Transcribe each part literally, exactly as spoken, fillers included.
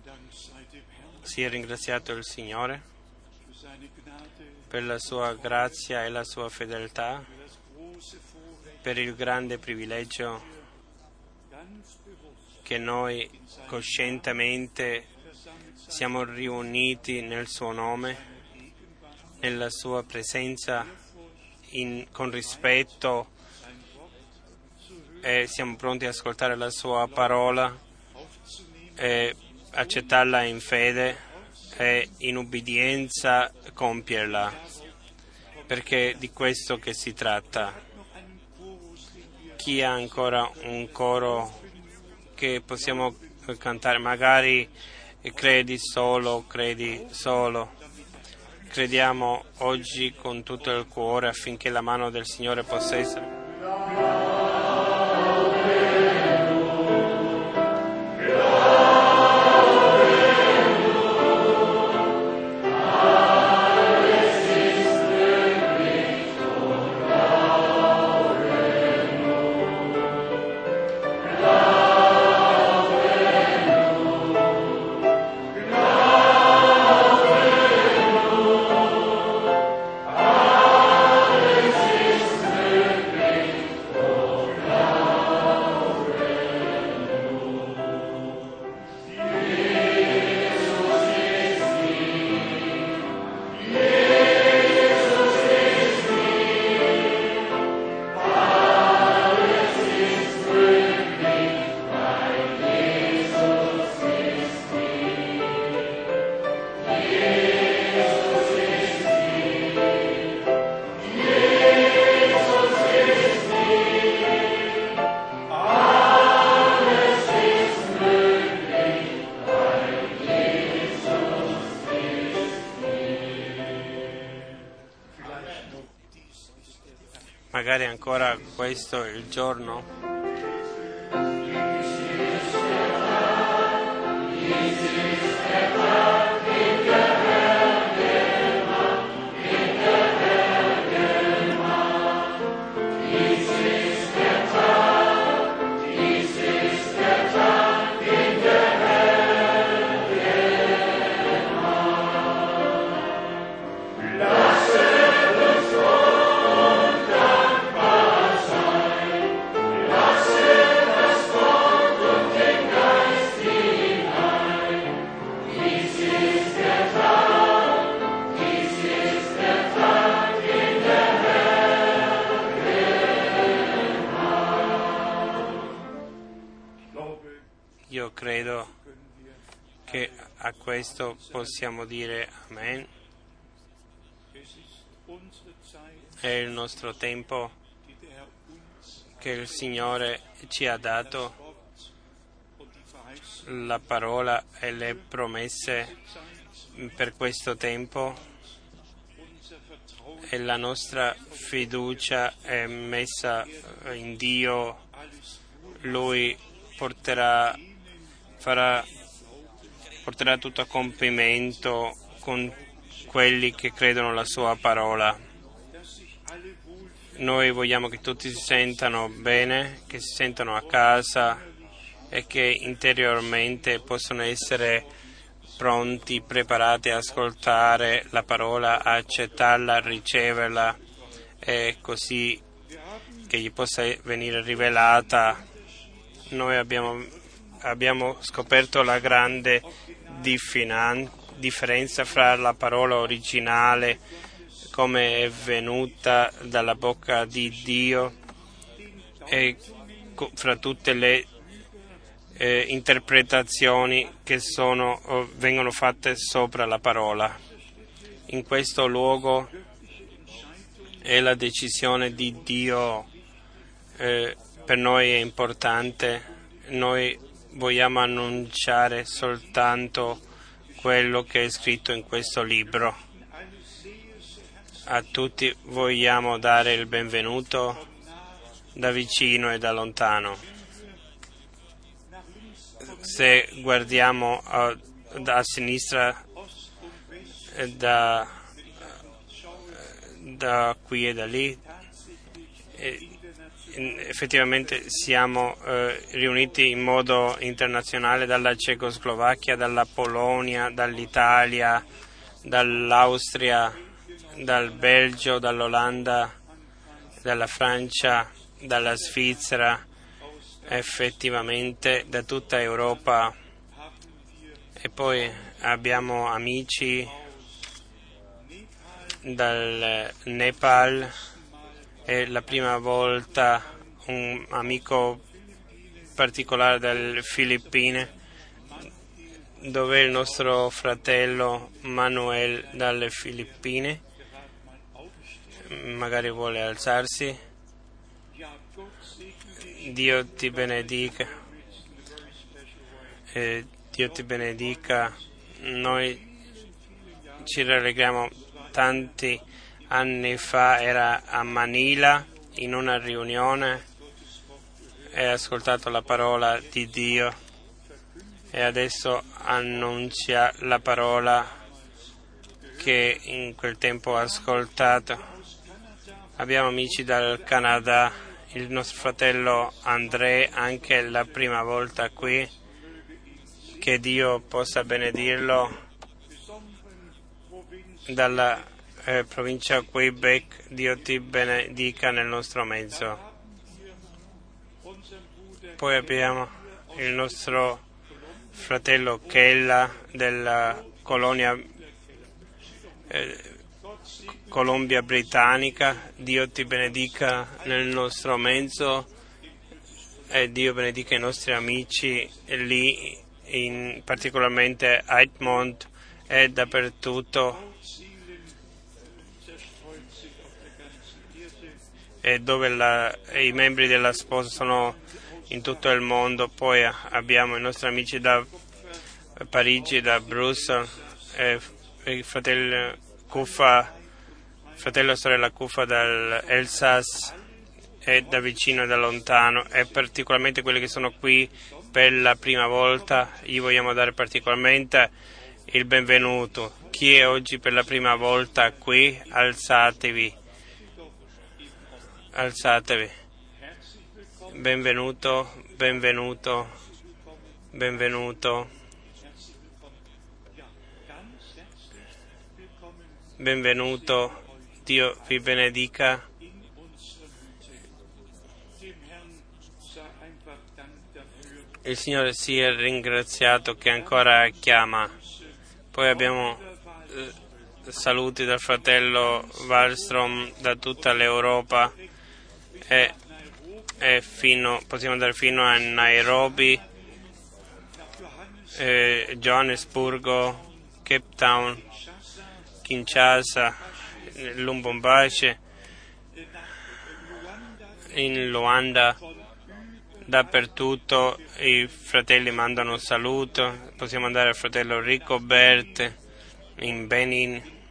Sia ringraziato il Signore per la sua grazia e la sua fedeltà, per il grande privilegio che noi coscientemente siamo riuniti nel suo nome, nella sua presenza, in, con rispetto, e siamo pronti ad ascoltare la sua parola e accettarla in fede e in ubbidienza compierla, perché di questo che si tratta. Chi ha ancora un coro che possiamo cantare? Magari credi solo, credi solo. Crediamo oggi con tutto il cuore affinché la mano del Signore possa essere. Magari ancora questo è il giorno io credo che a questo possiamo dire Amen. È il nostro tempo che il Signore ci ha dato, la parola e le promesse per questo tempo, e la nostra fiducia è messa in Dio. Lui porterà farà porterà tutto a compimento con quelli che credono alla sua parola. Noi vogliamo che tutti si sentano bene, che si sentano a casa e che interiormente possono essere pronti, preparati a ascoltare la parola, a accettarla, a riceverla, e così che gli possa venire rivelata. Noi abbiamo, abbiamo scoperto la grande diffinan- differenza fra la parola originale, come è venuta dalla bocca di Dio, e co- fra tutte le eh, interpretazioni che sono, oh, vengono fatte sopra la parola. In questo luogo è la decisione di Dio, eh, per noi è importante. Noi vogliamo annunciare soltanto quello che è scritto in questo libro. A tutti vogliamo dare il benvenuto da vicino e da lontano. Se guardiamo a, a sinistra, da, da qui e da lì, e, effettivamente siamo eh, riuniti in modo internazionale dalla Cecoslovacchia, dalla Polonia, dall'Italia, dall'Austria, dal Belgio, dall'Olanda, dalla Francia, dalla Svizzera, effettivamente da tutta Europa. E poi abbiamo amici dal Nepal. È la prima volta un amico particolare dalle Filippine, dove è il nostro fratello Manuel dalle Filippine. Magari vuole alzarsi. Dio ti benedica. Eh, Dio ti benedica. Noi ci rallegriamo. Tanti anni fa era a Manila in una riunione e ha ascoltato la parola di Dio e adesso annuncia la parola che in quel tempo ha ascoltato. Abbiamo amici dal Canada, il nostro fratello André, anche la prima volta qui. Che Dio possa benedirlo. Dalla eh, provincia Quebec, Dio ti benedica nel nostro mezzo. Poi abbiamo il nostro fratello Kella della colonia eh, Colombia Britannica. Dio ti benedica nel nostro mezzo e Dio benedica i nostri amici lì, in particolarmente a Edmond e dappertutto, e dove la, i membri della sposa sono in tutto il mondo. Poi abbiamo i nostri amici da Parigi, da Bruxelles, e il fratello Cufa, fratello e sorella Cufa dall'Elsass e da vicino e da lontano, e particolarmente quelli che sono qui per la prima volta. Gli vogliamo dare particolarmente il benvenuto. Chi è oggi per la prima volta qui, alzatevi, alzatevi. Benvenuto, benvenuto, benvenuto, benvenuto. Dio vi benedica. Il Signore sia ringraziato che ancora chiama. Poi abbiamo eh, saluti dal fratello Wallström da tutta l'Europa e, e fino, possiamo andare fino a Nairobi, eh, Johannesburgo, Cape Town, Kinshasa, Lubumbashi, in Luanda. Dappertutto i fratelli mandano un saluto. Possiamo andare al fratello Ricobert in Benin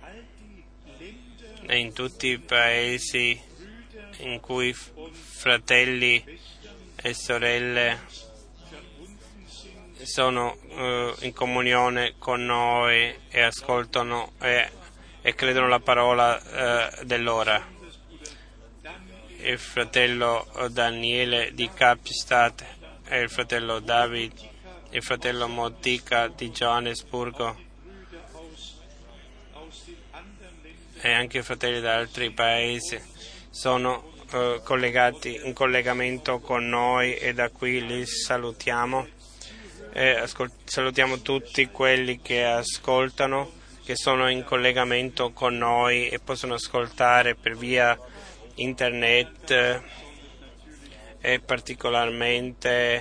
e in tutti i paesi in cui fratelli e sorelle sono uh, in comunione con noi e ascoltano e, e credono la parola uh, dell'ora. Il fratello Daniele di Kapstadt e il fratello David, il fratello Motica di Johannesburgo e anche i fratelli da altri paesi sono eh, collegati in collegamento con noi e da qui li salutiamo. E ascol- salutiamo tutti quelli che ascoltano, che sono in collegamento con noi e possono ascoltare per via internet e particolarmente,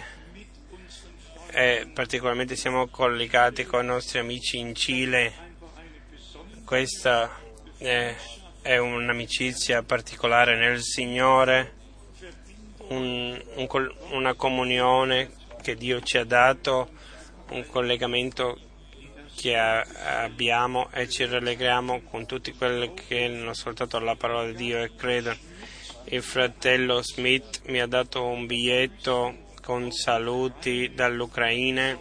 e particolarmente siamo collegati con i nostri amici in Cile. Questa è, è un'amicizia particolare nel Signore, un, un, una comunione che Dio ci ha dato, un collegamento che abbiamo e ci rallegriamo con tutti quelli che hanno ascoltato la parola di Dio e credono. Il fratello Smith mi ha dato un biglietto con saluti dall'Ucraina,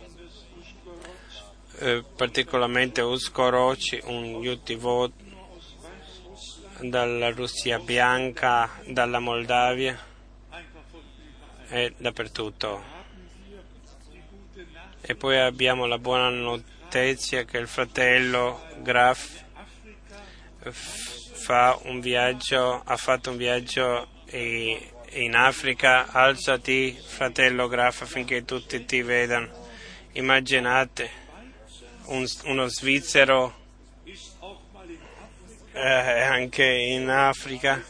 eh, particolarmente Uskoroc, un Yutivot, dalla Russia bianca, dalla Moldavia. è dappertutto. E poi abbiamo la buona notizia che il fratello Graf fa un viaggio, ha fatto un viaggio in Africa. Alzati, fratello Graf, affinché tutti ti vedano. Immaginate un, uno svizzero eh, anche in Africa.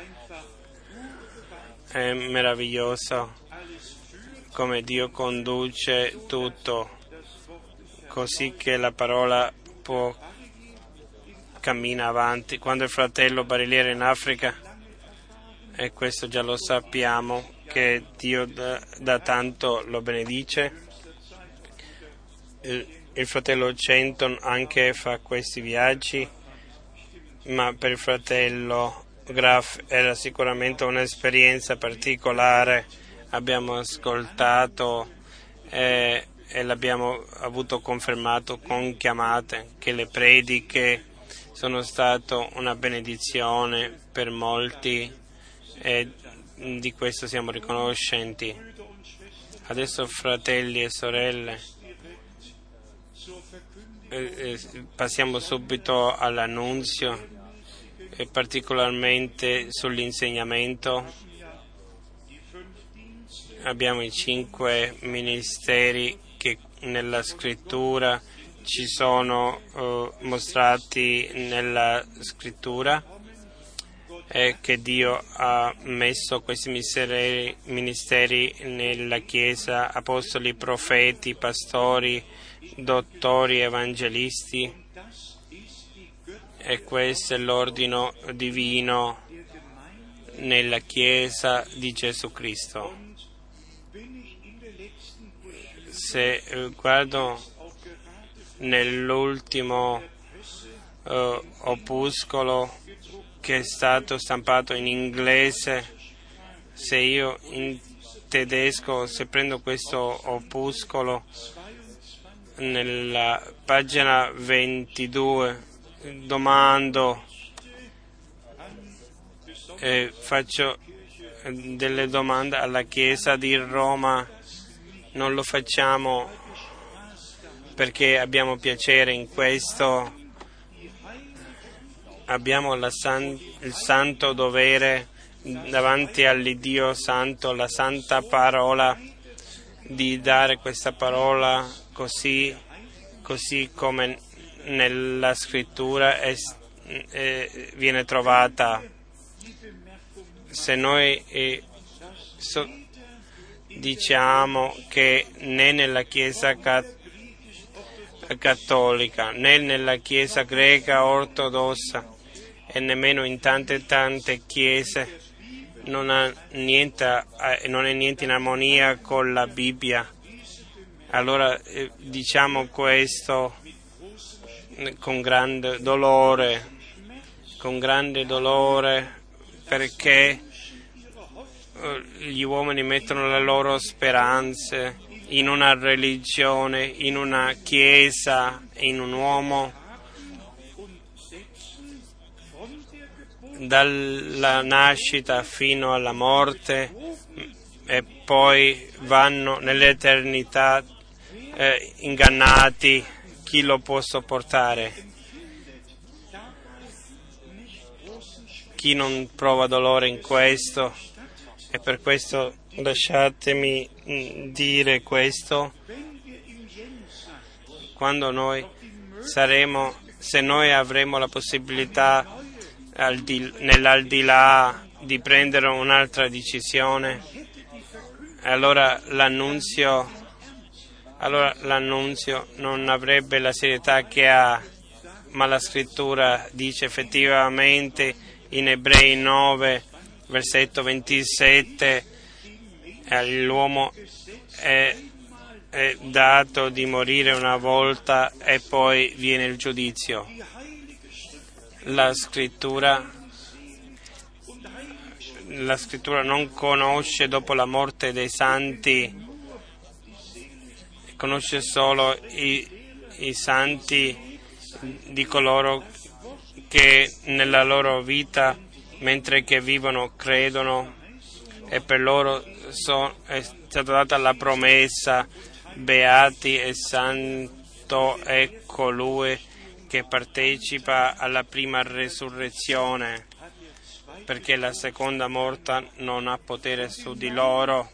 È meraviglioso come Dio conduce tutto, così che la parola può cammina avanti. Quando il fratello bariliere in Africa, e questo già lo sappiamo, che Dio da, da tanto lo benedice, il, il fratello Centon anche fa questi viaggi, ma per il fratello Graf era sicuramente un'esperienza particolare. Abbiamo ascoltato eh, e l'abbiamo avuto confermato con chiamate che le prediche sono state una benedizione per molti e di questo siamo riconoscenti. Adesso, fratelli e sorelle, eh, passiamo subito all'annunzio e particolarmente sull'insegnamento. Abbiamo i cinque ministeri che nella scrittura ci sono uh, mostrati nella scrittura e che Dio ha messo questi ministeri, ministeri nella Chiesa: apostoli, profeti, pastori, dottori, evangelisti. E questo è l'ordine divino nella Chiesa di Gesù Cristo. Se guardo nell'ultimo uh, opuscolo che è stato stampato in inglese, se io in tedesco, se prendo questo opuscolo nella pagina ventidue, domando e faccio delle domande alla Chiesa di Roma. Non lo facciamo perché abbiamo piacere in questo, abbiamo la san, il santo dovere davanti all'Iddio Santo, la santa parola, di dare questa parola così, così come nella scrittura è, è, viene trovata. Se noi eh, so, diciamo che né nella Chiesa cat- cattolica, né nella Chiesa greca ortodossa e nemmeno in tante tante chiese non, ha niente, non è niente in armonia con la Bibbia, allora eh, diciamo questo con grande dolore, con grande dolore perché gli uomini mettono le loro speranze in una religione, in una chiesa, in un uomo. Dalla nascita fino alla morte e poi vanno nell'eternità eh, ingannati. Chi lo può sopportare? Chi non prova dolore in questo? E per questo lasciatemi dire questo: quando noi saremo, se noi avremo la possibilità al di, nell'aldilà di prendere un'altra decisione, allora l'annunzio, allora l'annunzio non avrebbe la serietà che ha, ma la scrittura dice effettivamente in Ebrei nove, versetto ventisette, all'uomo è, è dato di morire una volta e poi viene il giudizio. La scrittura, la scrittura non conosce dopo la morte dei santi, conosce solo i, i santi di coloro che nella loro vita, mentre che vivono, credono, e per loro so, è stata data la promessa: beati e santo è colui che partecipa alla prima resurrezione, perché la seconda morte non ha potere su di loro.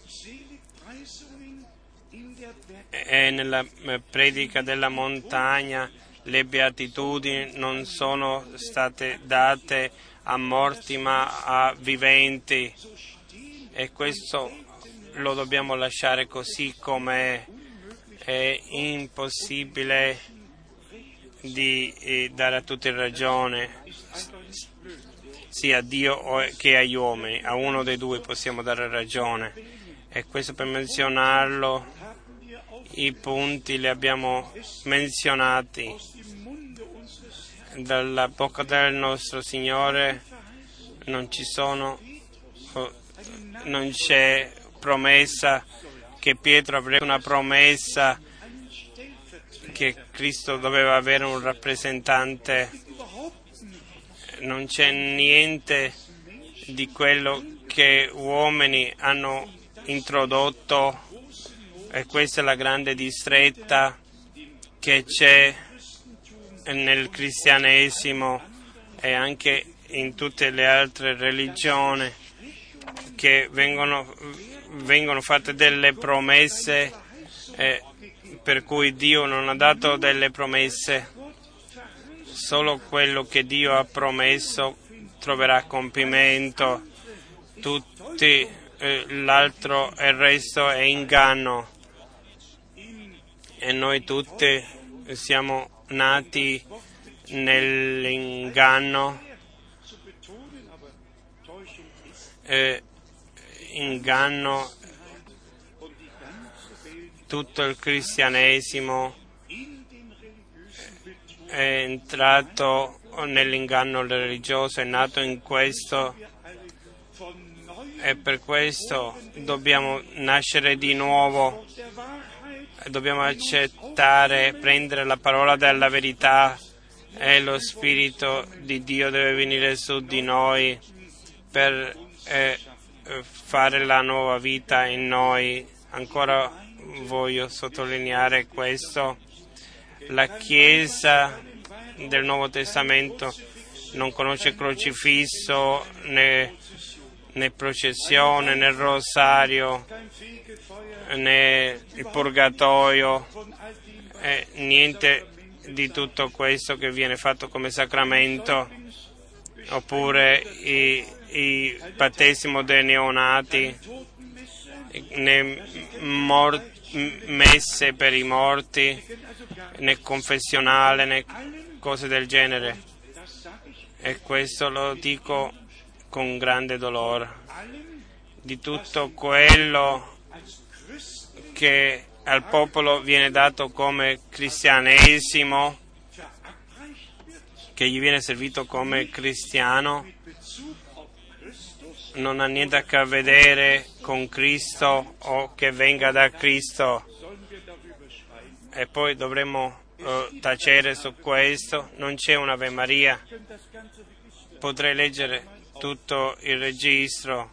E nella predica della montagna le beatitudini non sono state date a morti ma a viventi, e questo lo dobbiamo lasciare così com'è. È impossibile di eh, dare a tutti ragione, sia a Dio che agli uomini. A uno dei due possiamo dare ragione, e questo per menzionarlo. I punti li abbiamo menzionati. Dalla bocca del nostro Signore non ci sono, non c'è promessa che Pietro avrebbe una promessa che Cristo doveva avere un rappresentante. Non c'è niente di quello che uomini hanno introdotto. E questa è la grande distretta che c'è nel cristianesimo e anche in tutte le altre religioni, che vengono, vengono fatte delle promesse eh, per cui Dio non ha dato delle promesse. Solo quello che Dio ha promesso troverà compimento. Tutti eh, l'altro e il resto è inganno. E noi tutti siamo nati nell'inganno, eh, inganno, tutto il cristianesimo è entrato nell'inganno religioso, è nato in questo, e per questo dobbiamo nascere di nuovo. Dobbiamo accettare, prendere la parola della verità, e lo Spirito di Dio deve venire su di noi per eh, fare la nuova vita in noi. Ancora voglio sottolineare questo: la Chiesa del Nuovo Testamento non conosce crocifisso né, né processione né rosario né il purgatorio, eh, niente di tutto questo che viene fatto come sacramento, oppure i, i battesimo dei neonati, né mor- messe per i morti, né confessionale, né cose del genere. E questo lo dico con grande dolore. Di tutto quello che al popolo viene dato come cristianesimo, che gli viene servito come cristiano, non ha niente a che vedere con Cristo o che venga da Cristo. E poi dovremmo uh, tacere su questo. Non c'è un'Ave Maria. Potrei leggere tutto il registro.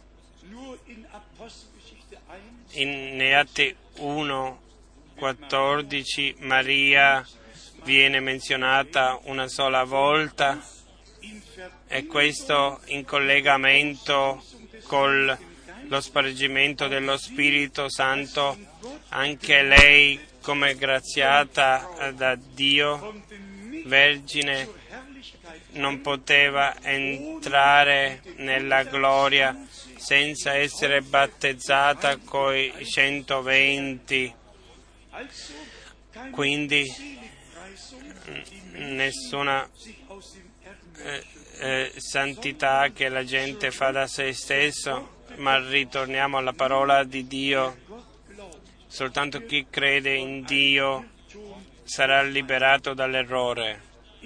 In Atti uno quattordici Maria viene menzionata una sola volta, e questo in collegamento con lo spargimento dello Spirito Santo. Anche lei, come graziata da Dio, vergine, non poteva entrare nella gloria senza essere battezzata coi centoventi. Quindi nessuna eh, eh, santità che la gente fa da se stesso, ma ritorniamo alla parola di Dio. Soltanto chi crede in Dio sarà liberato dall'errore.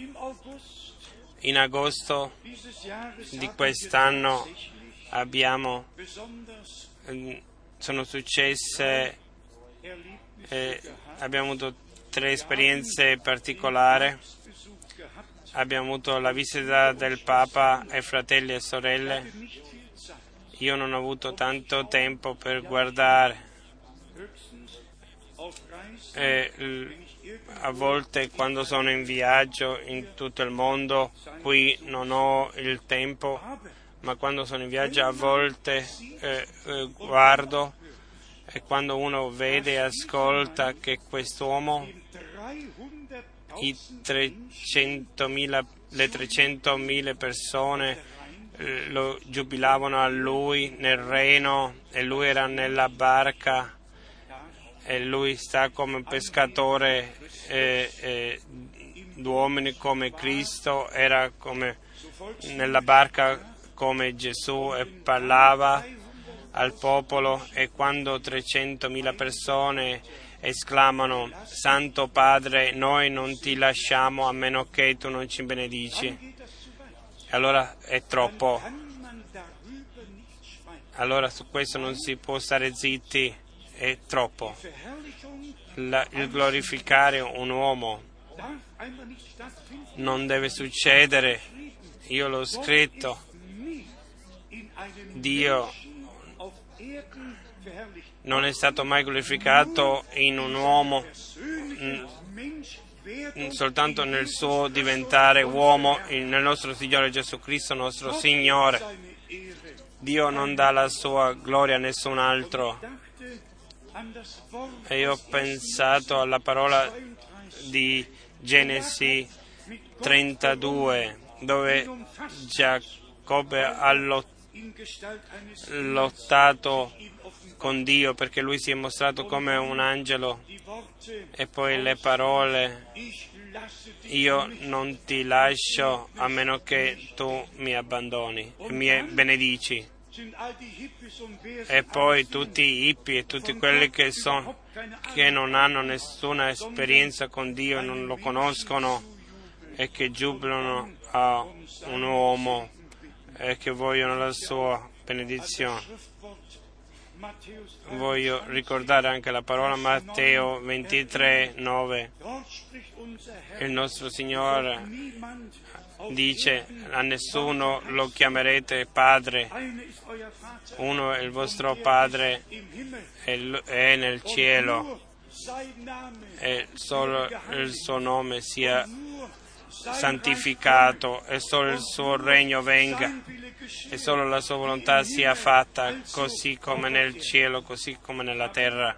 In agosto di quest'anno abbiamo sono successe eh, abbiamo avuto tre esperienze particolari. Abbiamo avuto la visita del Papa ai fratelli e sorelle. Io non ho avuto tanto tempo per guardare. E, a volte quando sono in viaggio in tutto il mondo, qui non ho il tempo, ma quando sono in viaggio a volte eh, eh, guardo, e quando uno vede e ascolta che quest'uomo, i trecentomila, le trecentomila persone eh, lo giubilavano a lui nel Reno, e lui era nella barca, e lui sta come un pescatore eh, eh, d'uomini come Cristo, era come nella barca come Gesù e parlava al popolo, e quando trecentomila persone esclamano: Santo Padre, noi non ti lasciamo a meno che tu non ci benedici, allora è troppo. Allora su questo non si può stare zitti, è troppo. La, il glorificare un uomo non deve succedere. Io l'ho scritto. Dio non è stato mai glorificato in un uomo, mh, soltanto nel suo diventare uomo, nel nostro Signore Gesù Cristo, nostro Signore. Dio non dà la sua gloria a nessun altro. E io ho pensato alla parola di Genesi trentadue, dove Giacobbe ha lottato con Dio perché lui si è mostrato come un angelo, e poi le parole: io non ti lascio a meno che tu mi abbandoni e mi benedici. E poi tutti i hippie e tutti quelli che, son, che non hanno nessuna esperienza con Dio, non lo conoscono, e che giubilano a un uomo e che vogliono la sua benedizione. Voglio ricordare anche la parola Matteo ventitré nove. Il nostro Signore dice: a nessuno lo chiamerete Padre, uno è il vostro Padre, è nel cielo, e solo il suo nome sia santificato, e solo il suo regno venga, e solo la sua volontà sia fatta, così come nel cielo, così come nella terra.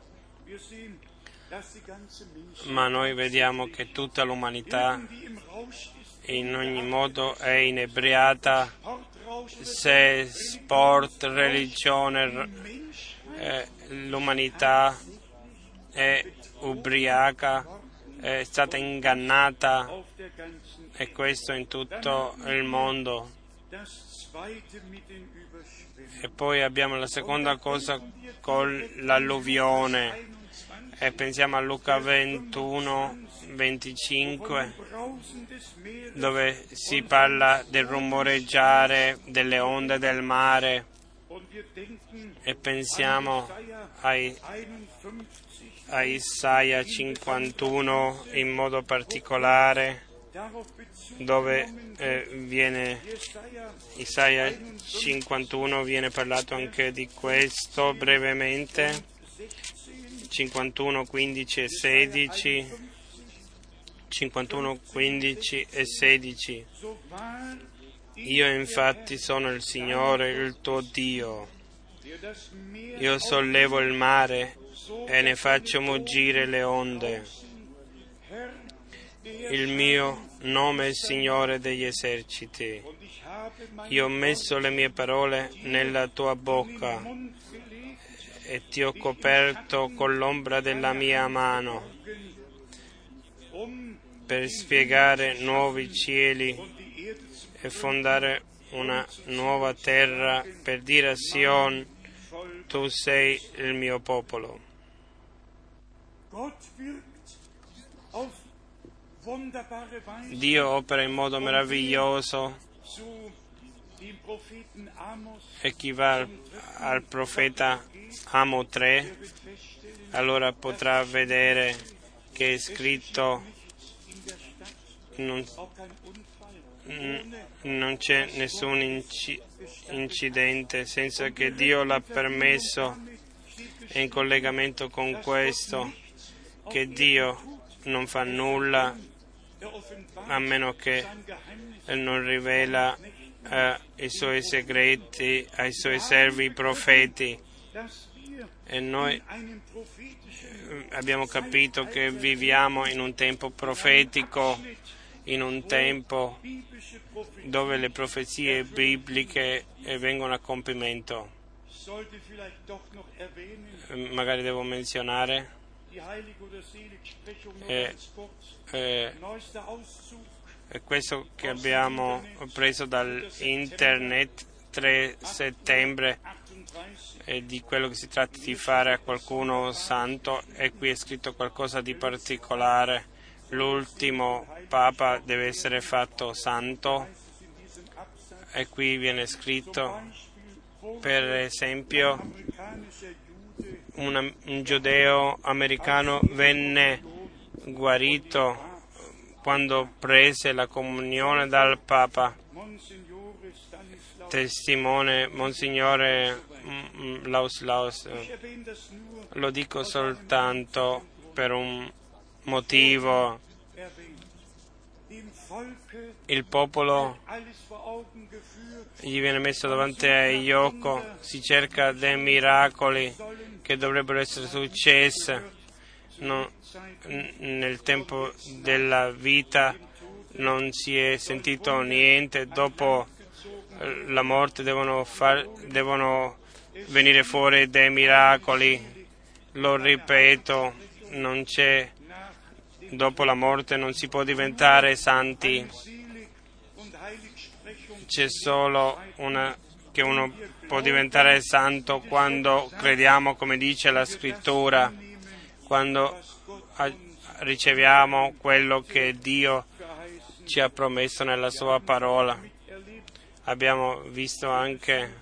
Ma noi vediamo che tutta l'umanità in ogni modo è inebriata, se sport, religione, eh, l'umanità è ubriaca, è stata ingannata, e questo in tutto il mondo. E poi abbiamo la seconda cosa con l'alluvione, e pensiamo a Luca ventuno venticinque, dove si parla del rumoreggiare delle onde del mare, e pensiamo ai, a Isaia cinquantuno in modo particolare, dove eh, viene Isaia cinquantuno viene parlato anche di questo brevemente. cinquantuno quindici e sedici, cinquantuno quindici e sedici. Io infatti sono il Signore, il tuo Dio. Io sollevo il mare e ne faccio muggire le onde. Il mio nome è il Signore degli eserciti. Io ho messo le mie parole nella tua bocca e ti ho coperto con l'ombra della mia mano, per spiegare nuovi cieli e fondare una nuova terra, per dire a Sion: tu sei il mio popolo. Dio opera in modo meraviglioso, e chi va al, al profeta Amo tre allora potrà vedere che è scritto: non, non c'è nessun inci- incidente senza che Dio l'ha permesso. È in collegamento con questo che Dio non fa nulla a meno che non rivela eh, i suoi segreti ai suoi servi profeti. E noi abbiamo capito che viviamo in un tempo profetico, in un tempo dove le profezie bibliche vengono a compimento. Magari devo menzionare eh, eh, questo che abbiamo preso dall'internet tre settembre, e di quello che si tratta di fare a qualcuno santo, e qui è scritto qualcosa di particolare. L'ultimo Papa deve essere fatto santo, e qui viene scritto, per esempio, una, un giudeo americano venne guarito quando prese la comunione dal Papa. Testimone Monsignore Laus Laus, lo dico soltanto per un motivo. Il popolo gli viene messo davanti agli occhi, si cerca dei miracoli che dovrebbero essere successi. No, nel tempo della vita non si è sentito niente, dopo la morte devono, far, devono venire fuori dei miracoli. Lo ripeto, non c'è, dopo la morte non si può diventare santi, c'è solo una, che uno può diventare santo quando crediamo, come dice la scrittura, quando riceviamo quello che Dio ci ha promesso nella sua parola. Abbiamo visto anche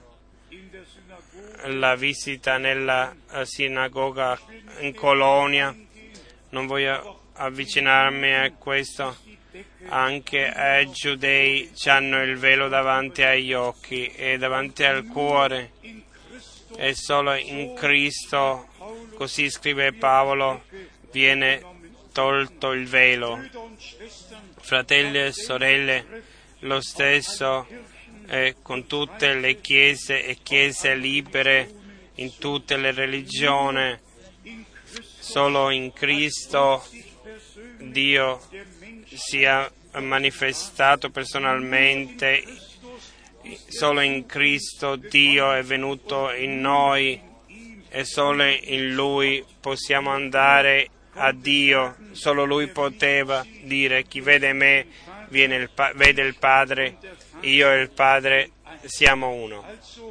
la visita nella sinagoga in Colonia. Non voglio avvicinarmi a questo. Anche ai giudei hanno il velo davanti agli occhi e davanti al cuore. E solo in Cristo, così scrive Paolo, viene tolto il velo. Fratelli e sorelle, lo stesso eh, con tutte le chiese e chiese libere in tutte le religioni. Solo in Cristo Dio si è manifestato personalmente, solo in Cristo Dio è venuto in noi e solo in Lui possiamo andare a Dio. Solo Lui poteva dire: chi vede me viene il pa- vede il Padre, io e il Padre siamo uno.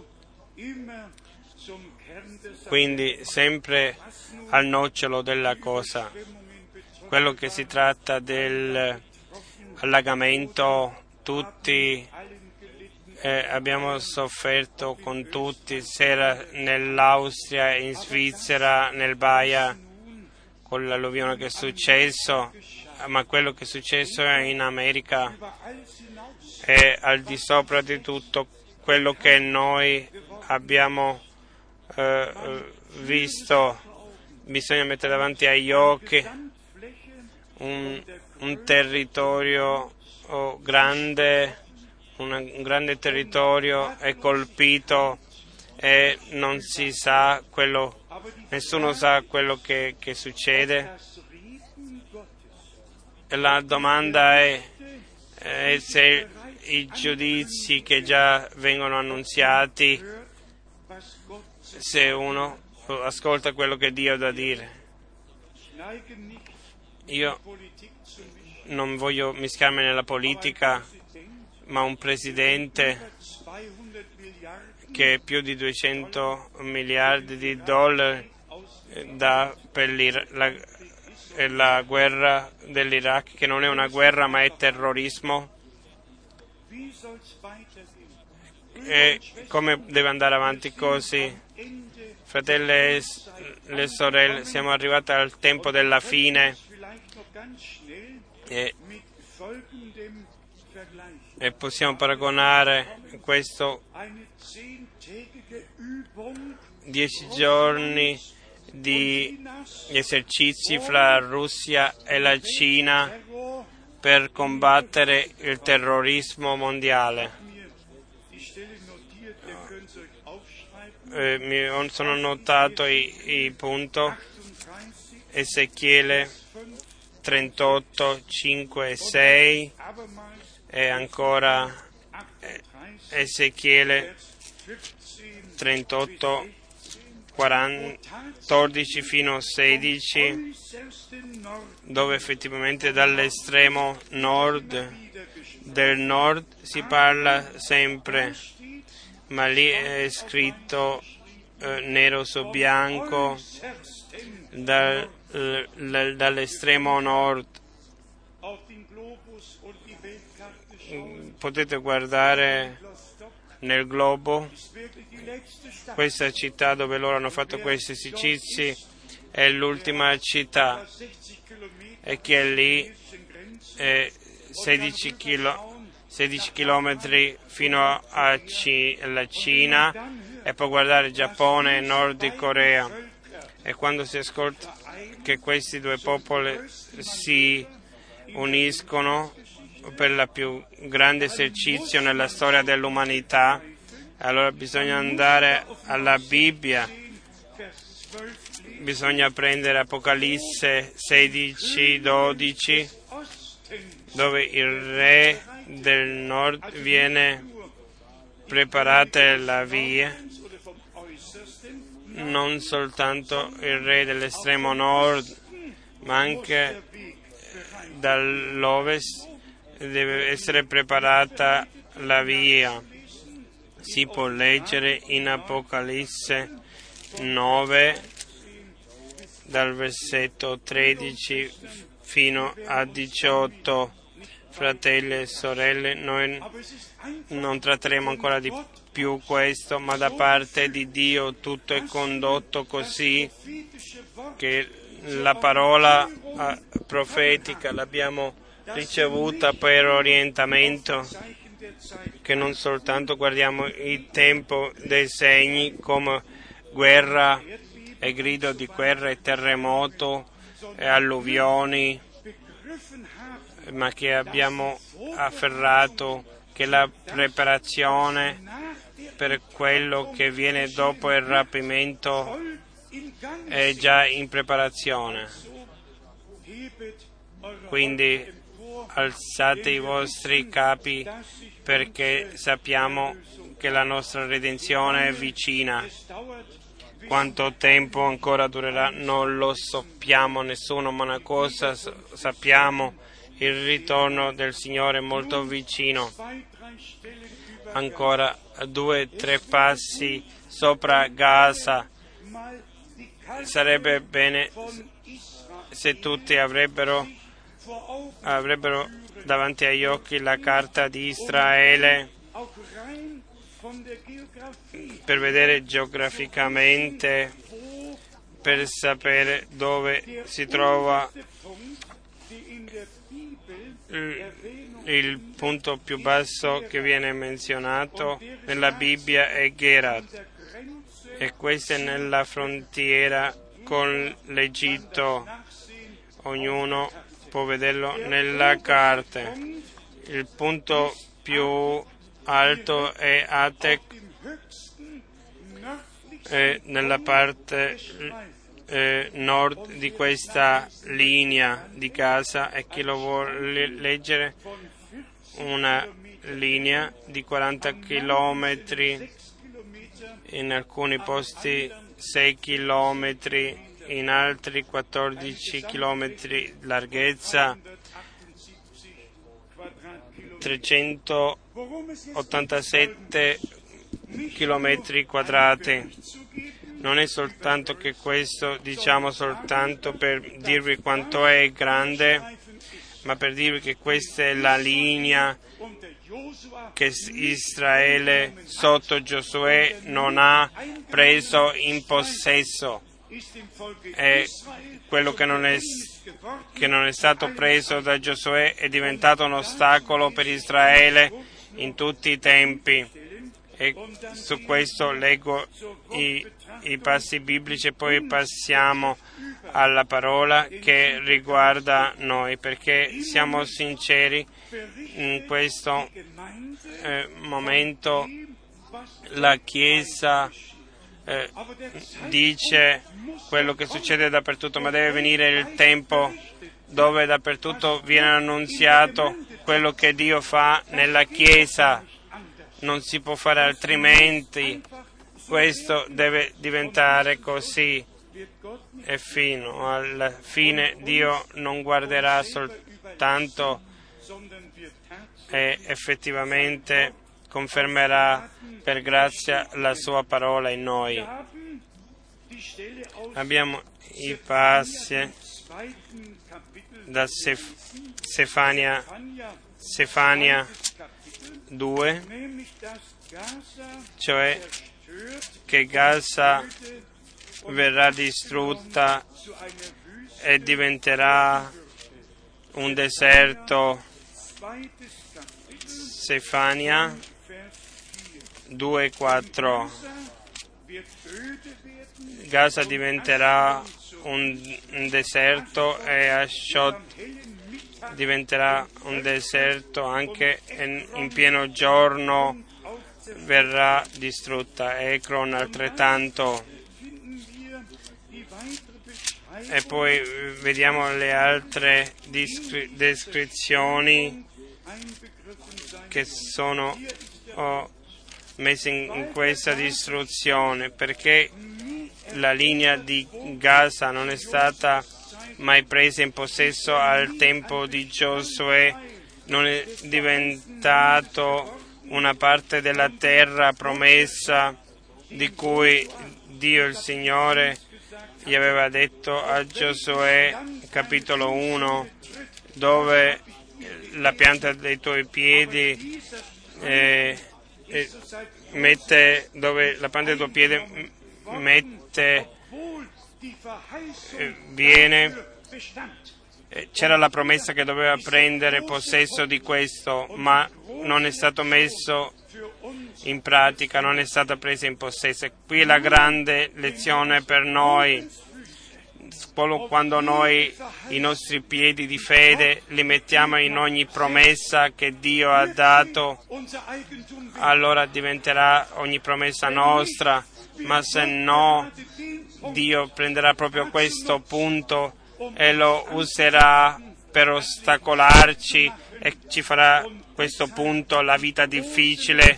Quindi sempre al nocciolo della cosa, quello che si tratta dell'allagamento, tutti eh, abbiamo sofferto con tutti, se era nell'Austria, in Svizzera, nel Baia, con l'alluvione che è successo, ma quello che è successo in America è al di sopra di tutto quello che noi abbiamo eh, visto. Bisogna mettere davanti agli occhi un, un territorio oh, grande, una, un grande territorio è colpito e non si sa quello, nessuno sa quello che, che succede. La domanda è, è se i giudizi che già vengono annunziati, se uno ascolta quello che Dio ha da dire. Io non voglio mischiarmi nella politica, ma un presidente che più di duecento miliardi di dollari dà per la, la guerra dell'Iraq, che non è una guerra ma è terrorismo, e come deve andare avanti così? Fratelli e le sorelle, siamo arrivati al tempo della fine E, e possiamo paragonare questo dieci giorni di esercizi fra la Russia e la Cina per combattere il terrorismo mondiale. Eh, mi sono notato i, i punto Ezechiele trentotto, cinque e sei e ancora Ezechiele trentotto, quattordici fino a sedici, dove effettivamente dall'estremo nord del nord si parla sempre, ma lì è scritto eh, nero su bianco dal, l, dall'estremo nord. Potete guardare nel globo questa città dove loro hanno fatto questi esercizi, è l'ultima città e che è lì è sedici chilometri fino alla Cina, e poi guardare il Giappone e Nord Corea. E quando si ascolta che questi due popoli si uniscono per la più grande esercizio nella storia dell'umanità, allora bisogna andare alla Bibbia, bisogna prendere Apocalisse sedici dodici, dove il re del nord viene preparata la via, non soltanto il re dell'estremo nord, ma anche dall'ovest deve essere preparata la via. Si può leggere in Apocalisse nove, dal versetto tredici fino a diciotto. Fratelli e sorelle, noi non tratteremo ancora di più questo, ma da parte di Dio tutto è condotto così che la parola profetica l'abbiamo ricevuta per orientamento, che non soltanto guardiamo il tempo dei segni come guerra e grido di guerra e terremoto e alluvioni, ma che abbiamo afferrato che la preparazione per quello che viene dopo il rapimento è già in preparazione. Quindi alzate i vostri capi, perché sappiamo che la nostra redenzione è vicina. Quanto tempo ancora durerà non lo sappiamo nessuno, ma una cosa sappiamo: il ritorno del Signore è molto vicino. Ancora due o tre passi sopra Gaza. Sarebbe bene se tutti avrebbero, avrebbero davanti agli occhi la carta di Israele, per vedere geograficamente, per sapere dove si trova il, il punto più basso che viene menzionato nella Bibbia è Gerar, e questo è nella frontiera con l'Egitto. Ognuno può vederlo nella carta. Il punto più alto è Atec, eh, nella parte eh, nord di questa linea di Gaza, e chi lo vuole leggere, una linea di quaranta chilometri, in alcuni posti sei chilometri, in altri quattordici chilometri larghezza, trecentottantasette chilometri quadrati. Non è soltanto che questo diciamo soltanto per dirvi quanto è grande, ma per dirvi che questa è la linea che Israele sotto Giosuè non ha preso in possesso. e quello che non, è, che non è stato preso da Giosuè è diventato un ostacolo per Israele in tutti i tempi. E su questo leggo i, i passi biblici e poi passiamo alla parola che riguarda noi, perché siamo sinceri in questo eh, momento. La Chiesa eh, dice quello che succede dappertutto, ma deve venire il tempo dove dappertutto viene annunziato quello che Dio fa nella Chiesa. Non si può fare altrimenti. Questo deve diventare così. E fino alla fine Dio non guarderà soltanto e effettivamente confermerà per grazia la sua parola in noi. Abbiamo i passi da Sef- Sefania, Sefania due, cioè che Gaza verrà distrutta e diventerà un deserto. Sefania due quattro. Gaza diventerà un, un deserto e Ashdod diventerà un deserto, anche in, in pieno giorno verrà distrutta. Ekron altrettanto. E poi vediamo le altre discri- descrizioni che sono oh, messe in, in questa distruzione, perché la linea di Gaza non è stata mai presa in possesso al tempo di Giosuè, non è diventato una parte della terra promessa di cui Dio il Signore gli aveva detto a Giosuè, capitolo uno, dove la pianta dei tuoi piedi eh, eh, mette, dove la pianta del tuo piede mette, eh, viene, eh, c'era la promessa che doveva prendere possesso di questo, ma non è stato messo in pratica, non è stata presa in possesso. E qui la grande lezione per noi. Quando noi i nostri piedi di fede li mettiamo in ogni promessa che Dio ha dato, allora diventerà ogni promessa nostra, ma se no Dio prenderà proprio questo punto e lo userà per ostacolarci e ci farà questo punto la vita difficile.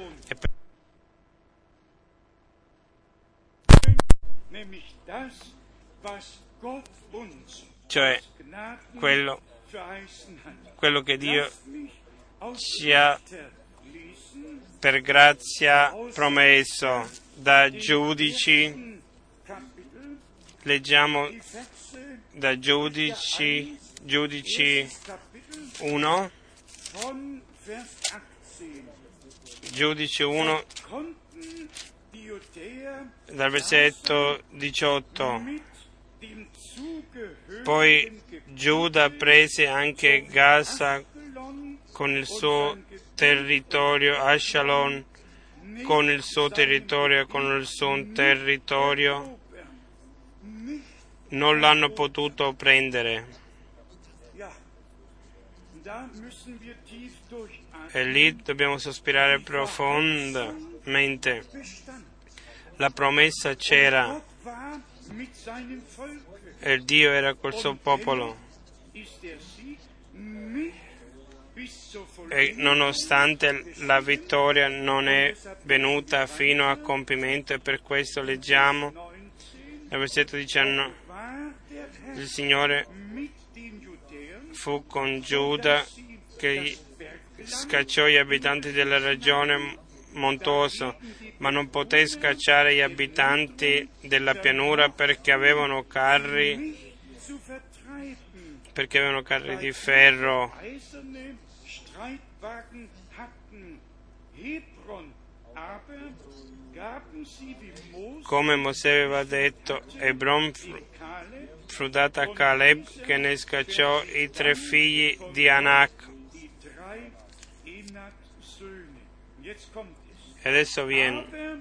Cioè quello, quello che Dio ci ha per grazia promesso da Giudici. Leggiamo da Giudici, Giudici uno, Giudici uno, dal versetto diciotto. Poi Giuda prese anche Gaza con il suo territorio, Ascalon con il suo territorio e con il suo territorio. Non l'hanno potuto prendere. E lì dobbiamo sospirare profondamente. La promessa c'era e Dio era col suo popolo. E nonostante la vittoria non è venuta fino a compimento, e per questo leggiamo nel versetto diciannove: il Signore fu con Giuda, che scacciò gli abitanti della regione montuosa, ma non poté scacciare gli abitanti della pianura perché avevano carri, perché avevano carri di ferro. come Mosè aveva detto, Hebron fu data a Caleb, che ne scacciò i tre figli di Anak. E adesso viene.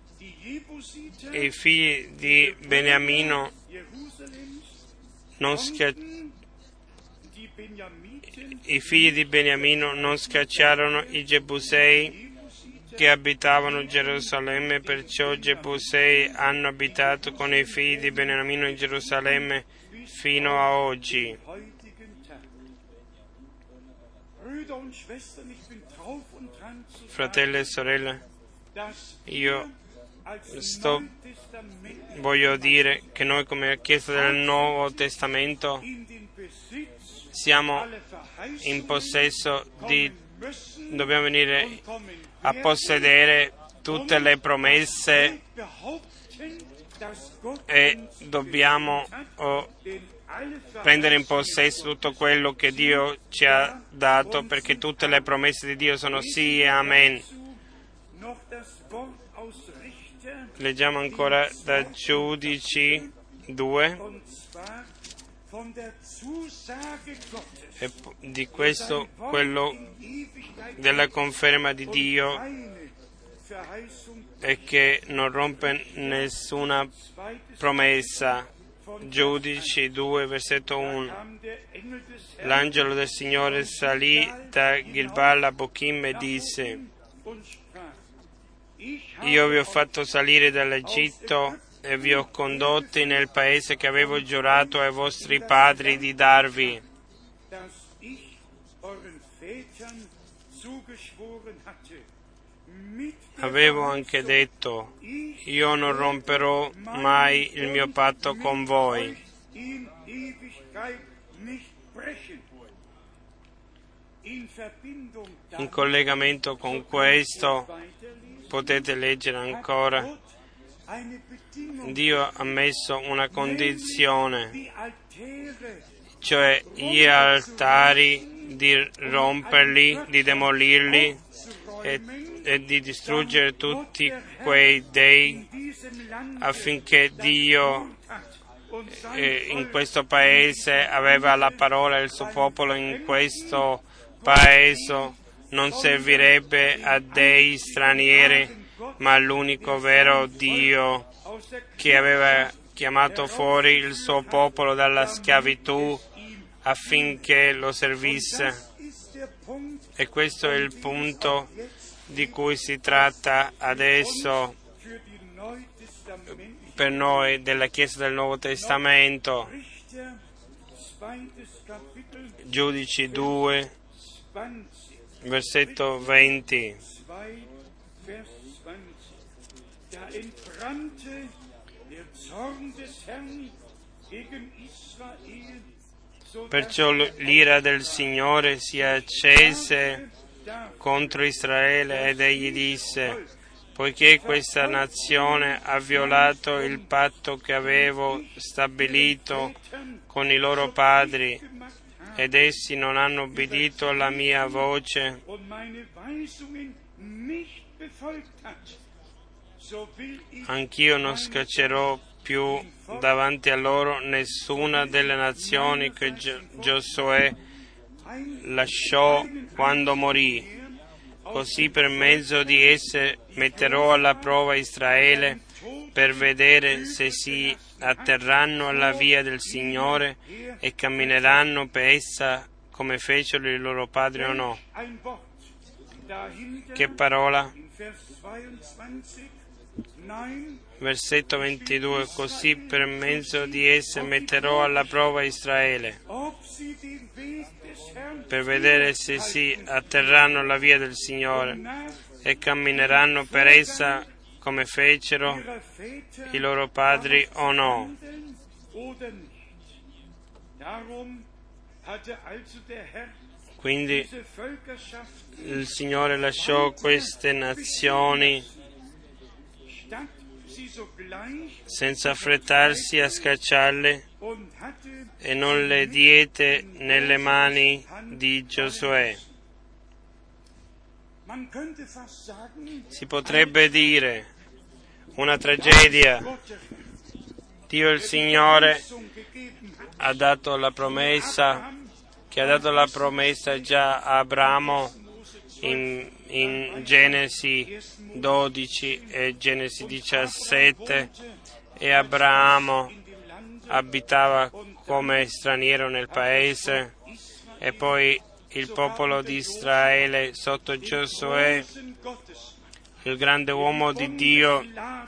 I figli di Beniamino non scacciarono I figli di Beniamino non scacciarono i Gebusei che abitavano Gerusalemme, perciò Gebusei hanno abitato con i figli di Beniamino in Gerusalemme fino a oggi. Fratelli e sorelle, io sto, voglio dire che noi come Chiesa del Nuovo Testamento siamo in possesso di, dobbiamo venire a possedere tutte le promesse e dobbiamo oh, prendere in possesso tutto quello che Dio ci ha dato, perché tutte le promesse di Dio sono sì e amen. Leggiamo ancora da Giudici due. E di questo, quello della conferma di Dio è che non rompe nessuna promessa. Giudici due, versetto uno. L'angelo del Signore salì da Gilgal a Bochim e disse: Io vi ho fatto salire dall'Egitto e vi ho condotti nel paese che avevo giurato ai vostri padri di darvi. Avevo anche detto: io non romperò mai il mio patto con voi. In collegamento con questo potete leggere ancora: Dio ha messo una condizione, cioè gli altari, di romperli, di demolirli e, e di distruggere tutti quei dei, affinché Dio eh, in questo paese aveva la parola e il suo popolo in questo paese non servirebbe a dei stranieri, ma all'unico vero Dio che aveva chiamato fuori il suo popolo dalla schiavitù affinché lo servisse. E questo è il punto di cui si tratta adesso per noi della Chiesa del Nuovo Testamento. Giudici due, versetto venti. Perciò l'ira del Signore si accese contro Israele ed egli disse: poiché questa nazione ha violato il patto che avevo stabilito con i loro padri ed essi non hanno obbedito alla mia voce, anch'io non scaccerò più davanti a loro nessuna delle nazioni che Gio- Giosuè lasciò quando morì. Così per mezzo di esse metterò alla prova Israele per vedere se si atterranno alla via del Signore e cammineranno per essa come fecero i loro padri o no. Che parola? Versetto ventidue. Così per mezzo di esse metterò alla prova Israele per vedere se si atterranno alla via del Signore e cammineranno per essa come fecero i loro padri o no. Quindi il Signore lasciò queste nazioni senza affrettarsi a scacciarle e non le diede nelle mani di Giosuè. Si potrebbe dire una tragedia. Dio il Signore ha dato la promessa, che ha dato la promessa già a Abramo in, in Genesi dodici e Genesi diciassette, e Abramo abitava come straniero nel paese, e poi il popolo di Israele sotto Giosuè, il grande uomo di Dio,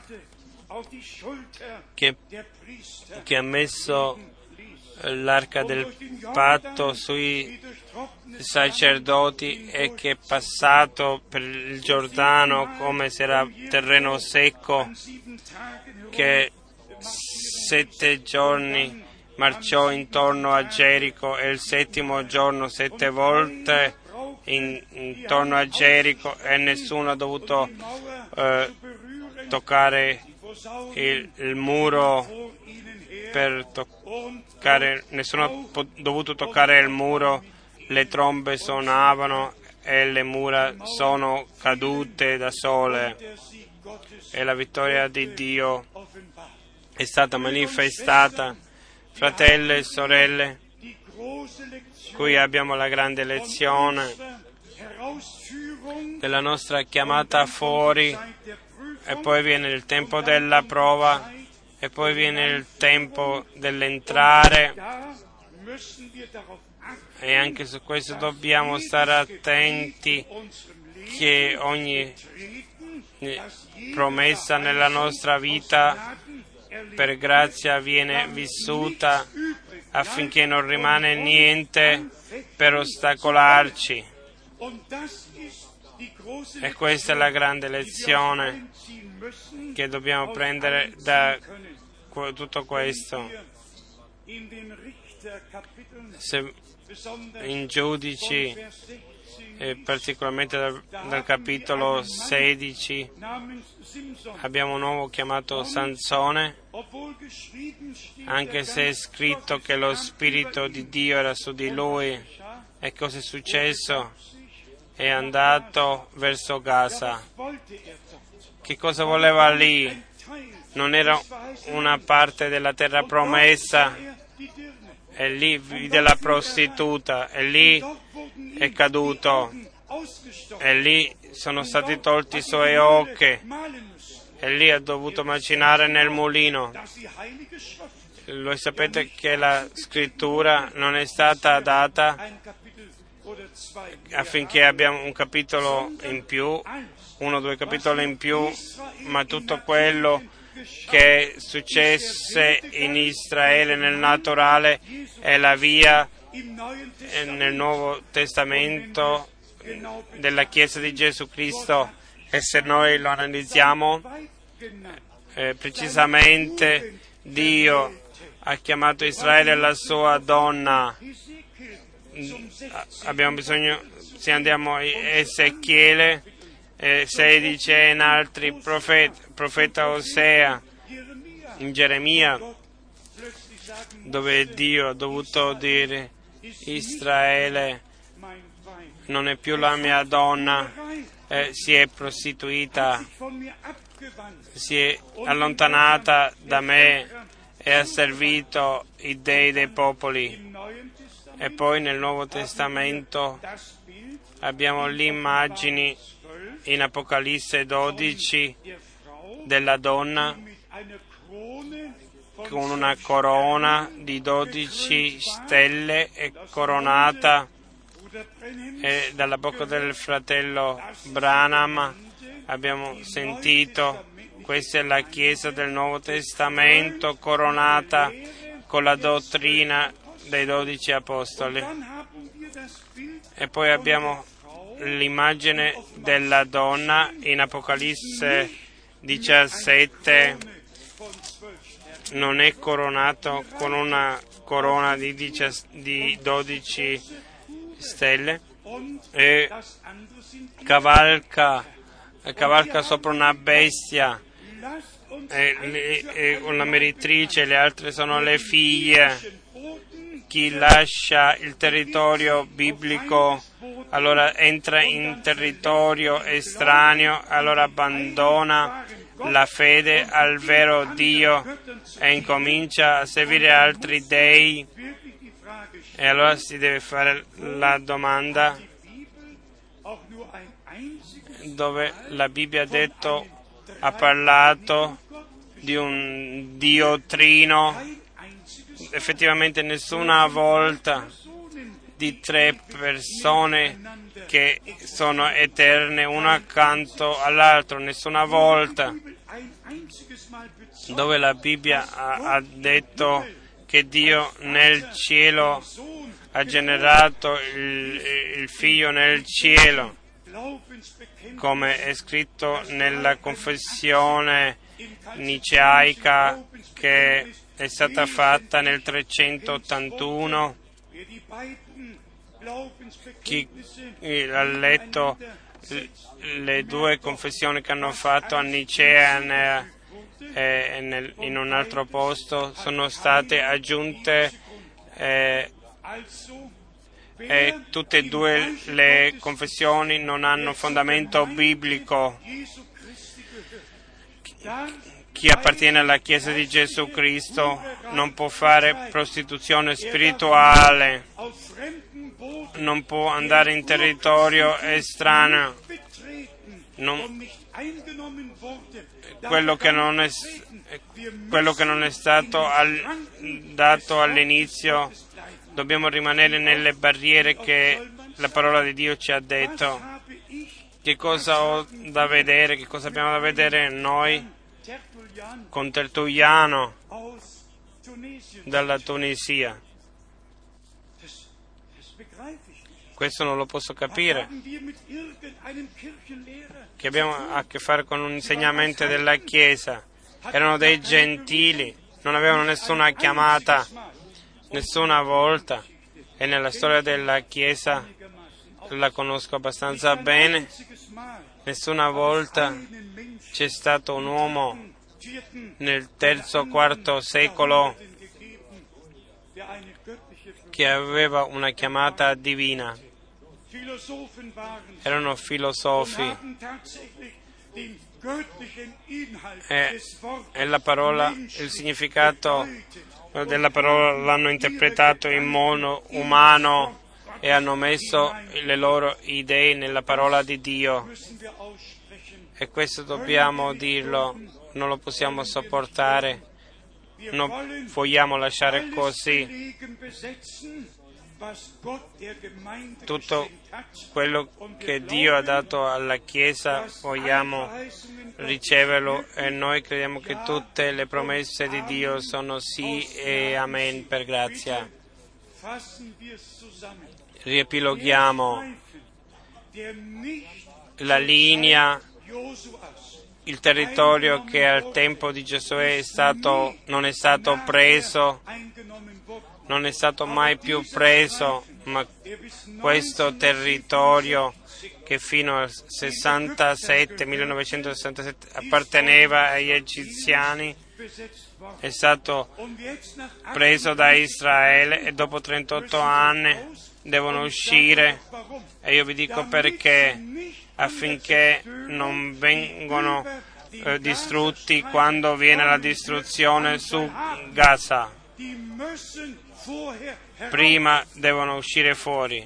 che, che ha messo l'arca del patto sui sacerdoti e che è passato per il Giordano come se era terreno secco, che sette giorni marciò intorno a Gerico e il settimo giorno sette volte in, intorno a Gerico, e nessuno ha dovuto eh, toccare il, il muro per toccare, nessuno ha po- dovuto toccare il muro, le trombe suonavano e le mura sono cadute da sole, e la vittoria di Dio è stata manifestata. Fratelli e sorelle, qui abbiamo la grande lezione della nostra chiamata fuori, e poi viene il tempo della prova, e poi viene il tempo dell'entrare, e anche su questo dobbiamo stare attenti, che ogni promessa nella nostra vita per grazia viene vissuta affinché non rimane niente per ostacolarci. E questa è la grande lezione che dobbiamo prendere da tutto questo. Se in Giudici, eh, particolarmente dal, dal capitolo sedici, abbiamo un uomo chiamato Sansone, anche se è scritto che lo Spirito di Dio era su di lui. E cosa è successo? È andato verso Gaza. Che cosa voleva lì? Non era una parte della terra promessa, e lì vide la prostituta, e lì è caduto, e lì sono stati tolti i suoi occhi, e lì ha dovuto macinare nel mulino. Voi sapete che la scrittura non è stata data affinché abbiamo un capitolo in più, uno o due capitoli in più, ma tutto quello che successe in Israele nel naturale è la via nel Nuovo Testamento della Chiesa di Gesù Cristo. E se noi lo analizziamo eh, precisamente, Dio ha chiamato Israele alla sua donna. Abbiamo bisogno, se andiamo a Ezechiele eh, sedici e in altri profeti, profeta Osea, in Geremia, dove Dio ha dovuto dire: Israele non è più la mia donna, eh, si è prostituita, si è allontanata da me e ha servito i dei dei popoli. E poi nel Nuovo Testamento abbiamo le immagini in Apocalisse dodici della donna con una corona di dodici stelle e coronata, e dalla bocca del fratello Branham abbiamo sentito: questa è la Chiesa del Nuovo Testamento coronata con la dottrina dei dodici apostoli. E poi abbiamo l'immagine della donna in Apocalisse diciassette, non è coronato con una corona di, di dodici stelle, e cavalca, cavalca sopra una bestia, e, e una meretrice, le altre sono le figlie. Chi lascia il territorio biblico allora entra in territorio estraneo, allora abbandona la fede al vero Dio e incomincia a servire altri dei, e allora si deve fare la domanda dove la Bibbia ha detto, ha parlato di un Dio trino, effettivamente nessuna volta di tre persone che sono eterne uno accanto all'altro, nessuna volta dove la Bibbia ha, ha detto che Dio nel cielo ha generato il, il Figlio nel cielo, come è scritto nella confessione niceaica che è stata fatta nel trecentottantuno. Chi ha letto le due confessioni che hanno fatto a Nicea e nel, in un altro posto sono state aggiunte eh, e tutte e due le confessioni non hanno fondamento biblico. Chi appartiene alla Chiesa di Gesù Cristo non può fare prostituzione spirituale, non può andare in territorio estraneo, non, quello, che non è, quello che non è stato al, dato all'inizio, dobbiamo rimanere nelle barriere che la parola di Dio ci ha detto. Che cosa ho da vedere, che cosa abbiamo da vedere noi con Tertulliano dalla Tunisia? Questo non lo posso capire. Che abbiamo a che fare con un insegnamento della Chiesa. Erano dei gentili, non avevano nessuna chiamata, nessuna volta, e nella storia della Chiesa la conosco abbastanza bene. Nessuna volta c'è stato un uomo nel terzo o quarto secolo che aveva una chiamata divina. Erano filosofi e, e la parola, il significato della parola l'hanno interpretato in modo umano e hanno messo le loro idee nella parola di Dio. E questo dobbiamo dirlo, non lo possiamo sopportare, non vogliamo lasciare così. Tutto quello che Dio ha dato alla Chiesa vogliamo riceverlo, e noi crediamo che tutte le promesse di Dio sono sì e amen per grazia. Riepiloghiamo la linea, il territorio che al tempo di Giosuè è stato, non è stato preso, non è stato mai più preso, ma questo territorio che fino al sessantasette, millenovecentosessantasette apparteneva agli egiziani è stato preso da Israele, e dopo trentotto anni devono uscire, e io vi dico perché: affinché non vengano eh, distrutti quando viene la distruzione su Gaza. Prima devono uscire fuori.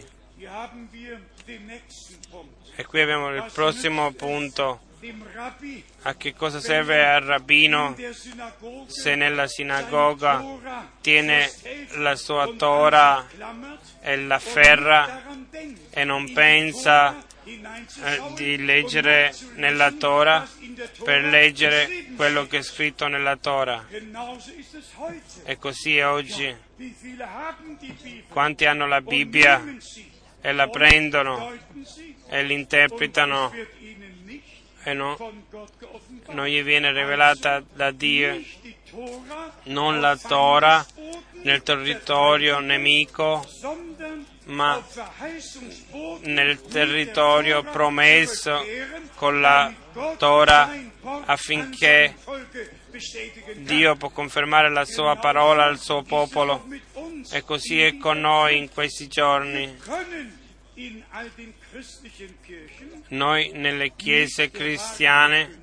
E qui abbiamo il prossimo punto. A che cosa serve al rabbino se nella sinagoga tiene la sua Tora e la afferra e non pensa eh, di leggere nella Tora per leggere quello che è scritto nella Tora? E così è oggi. Quanti hanno la Bibbia e la prendono e l'interpretano e no, non gli viene rivelata da Dio, non la Torah nel territorio nemico, ma nel territorio promesso con la Torah, affinché Dio può confermare la sua parola al suo popolo. E così è con noi in questi giorni. Noi nelle chiese cristiane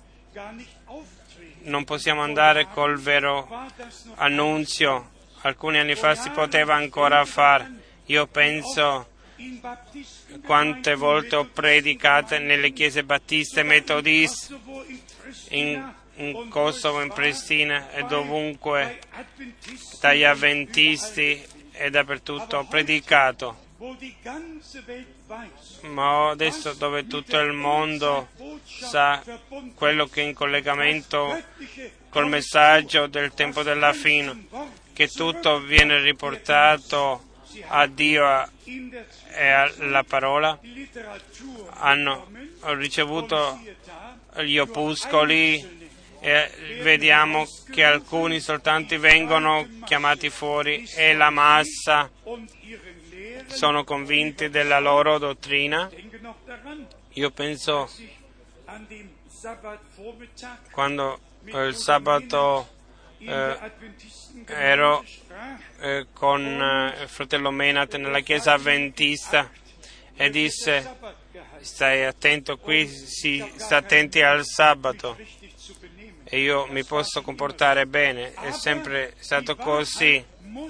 non possiamo andare col vero annunzio. Alcuni anni fa si poteva ancora fare. Io penso quante volte ho predicato nelle chiese battiste, metodiste, in, in Kosovo, in Pristina e dovunque, dagli avventisti e dappertutto ho predicato. Ma adesso dove tutto il mondo sa quello che è in collegamento col messaggio del tempo della fine, che tutto viene riportato a Dio e alla parola, hanno ricevuto gli opuscoli e vediamo che alcuni soltanto vengono chiamati fuori e la massa sono convinti della loro dottrina. Io penso quando il sabato eh, ero eh, con eh, il fratello Menat nella chiesa avventista e disse: stai attento, qui si sta attenti al sabato e io mi posso comportare bene, è sempre stato così,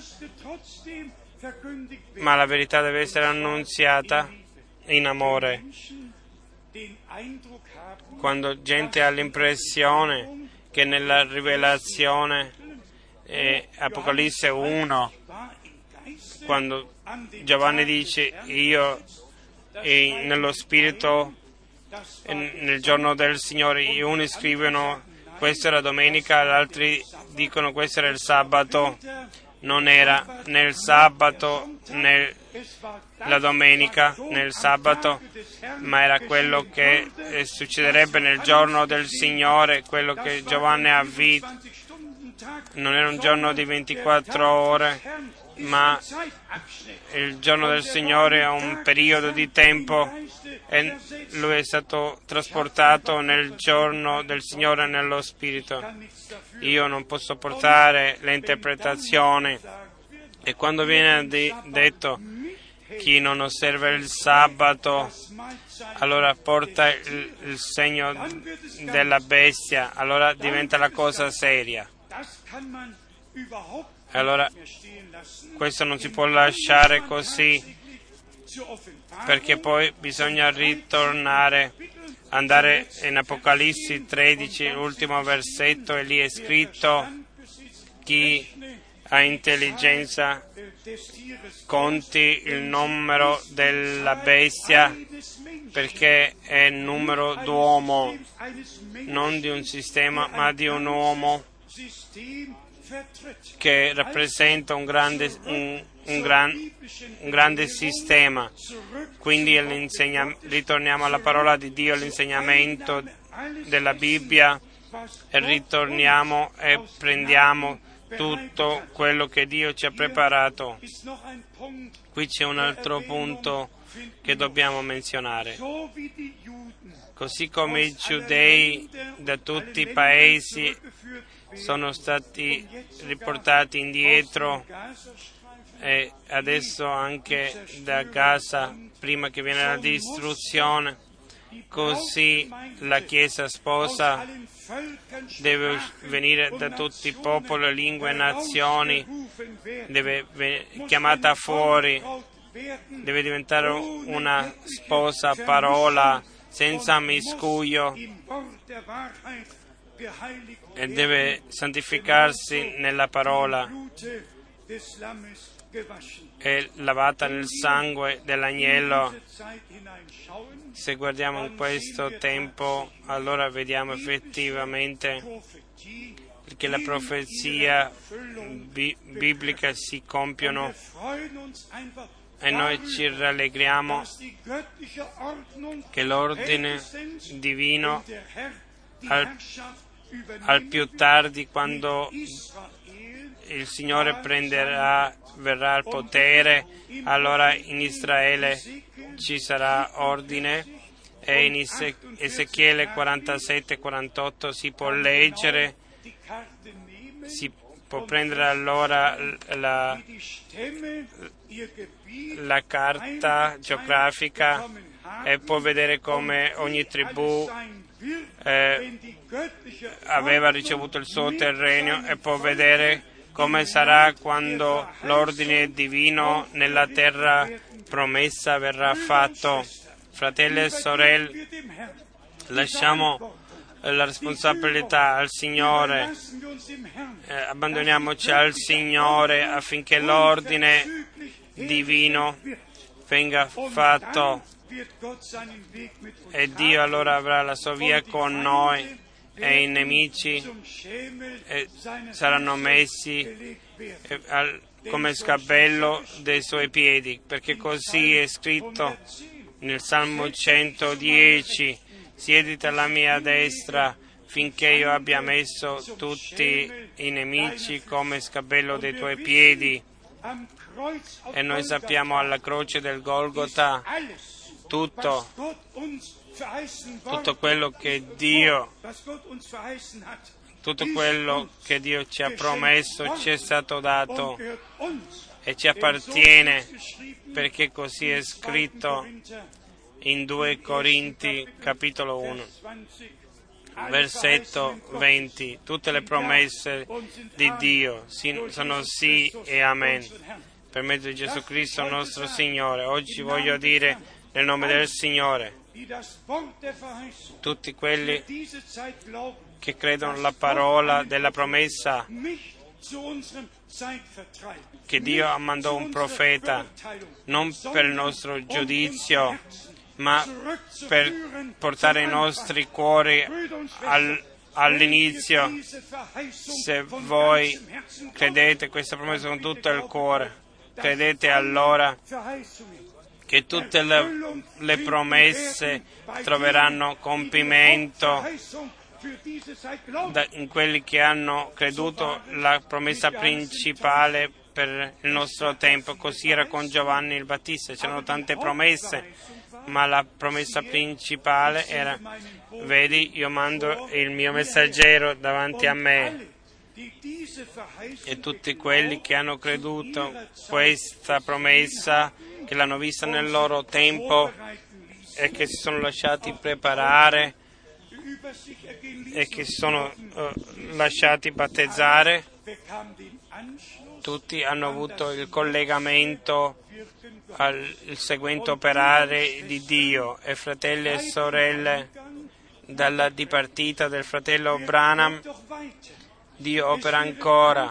ma la verità deve essere annunziata in amore. Quando gente ha l'impressione che nella rivelazione eh, Apocalisse uno, quando Giovanni dice io eh, nello spirito eh, nel giorno del Signore, gli uni scrivono questa era domenica, gli altri dicono questo era il sabato. Non era nel sabato, né la domenica, nel sabato, ma era quello che eh, succederebbe nel giorno del Signore, quello che Giovanni ha visto. Non era un giorno di ventiquattro ore, ma il giorno del Signore è un periodo di tempo e lui è stato trasportato nel giorno del Signore nello Spirito. Io non posso portare le interpretazioni e quando viene di, detto chi non osserva il sabato allora porta il, il segno della bestia, allora diventa la cosa seria. Allora questo non si può lasciare così, perché poi bisogna ritornare, andare in Apocalisse tredici, l'ultimo versetto, e lì è scritto: chi ha intelligenza conti il numero della bestia, perché è il numero d'uomo, non di un sistema, ma di un uomo che rappresenta un grande, un, un gran, un grande sistema. Quindi ritorniamo alla parola di Dio, all'insegnamento della Bibbia, e ritorniamo e prendiamo tutto quello che Dio ci ha preparato. Qui c'è un altro punto che dobbiamo menzionare. Così come i giudei da tutti i paesi sono stati riportati indietro e adesso anche da Gaza, prima che viene la distruzione, così la Chiesa sposa deve venire da tutti i popoli, lingue e nazioni, deve essere chiamata fuori, deve diventare una sposa parola senza miscuglio e deve santificarsi nella parola, è lavata nel sangue dell'agnello. Se guardiamo in questo tempo, allora vediamo effettivamente che la profezia bi- biblica si compiono e noi ci rallegriamo che l'ordine divino al, al più tardi, quando il Signore prenderà, verrà al potere, allora in Israele ci sarà ordine, e in Ezechiele quarantasette quarantotto si può leggere, si può prendere allora la, la carta geografica e può vedere come ogni tribù eh, aveva ricevuto il suo terreno e può vedere come sarà quando l'ordine divino nella terra promessa verrà fatto. Fratelli e sorelle, lasciamo la responsabilità al Signore, eh, abbandoniamoci al Signore affinché l'ordine divino venga fatto e Dio allora avrà la sua via con noi e i nemici eh, saranno messi eh, al, come scabello dei suoi piedi, perché così è scritto nel Salmo centodieci: siediti alla mia destra finché io abbia messo tutti i nemici come scabello dei tuoi piedi. E noi sappiamo alla croce del Golgota tutto, tutto quello che Dio, tutto quello che Dio ci ha promesso ci è stato dato e ci appartiene, perché così è scritto in due Corinti capitolo uno, versetto venti. Tutte le promesse di Dio sono sì e amen, per mezzo di Gesù Cristo nostro Signore. Oggi voglio dire nel nome del Signore tutti quelli che credono alla parola della promessa che Dio mandò un profeta non per il nostro giudizio, ma per portare i nostri cuori al, all'inizio. Se voi credete questa promessa con tutto il cuore, credete allora che tutte le, le promesse troveranno compimento da, in quelli che hanno creduto la promessa principale per il nostro tempo. Così era con Giovanni il Battista, c'erano tante promesse, ma la promessa principale era: vedi, io mando il mio messaggero davanti a me. E tutti quelli che hanno creduto questa promessa, che l'hanno vista nel loro tempo e che si sono lasciati preparare e che si sono uh, lasciati battezzare, tutti hanno avuto il collegamento al seguente operare di Dio. E fratelli e sorelle, dalla dipartita del fratello Branham, Dio opera ancora.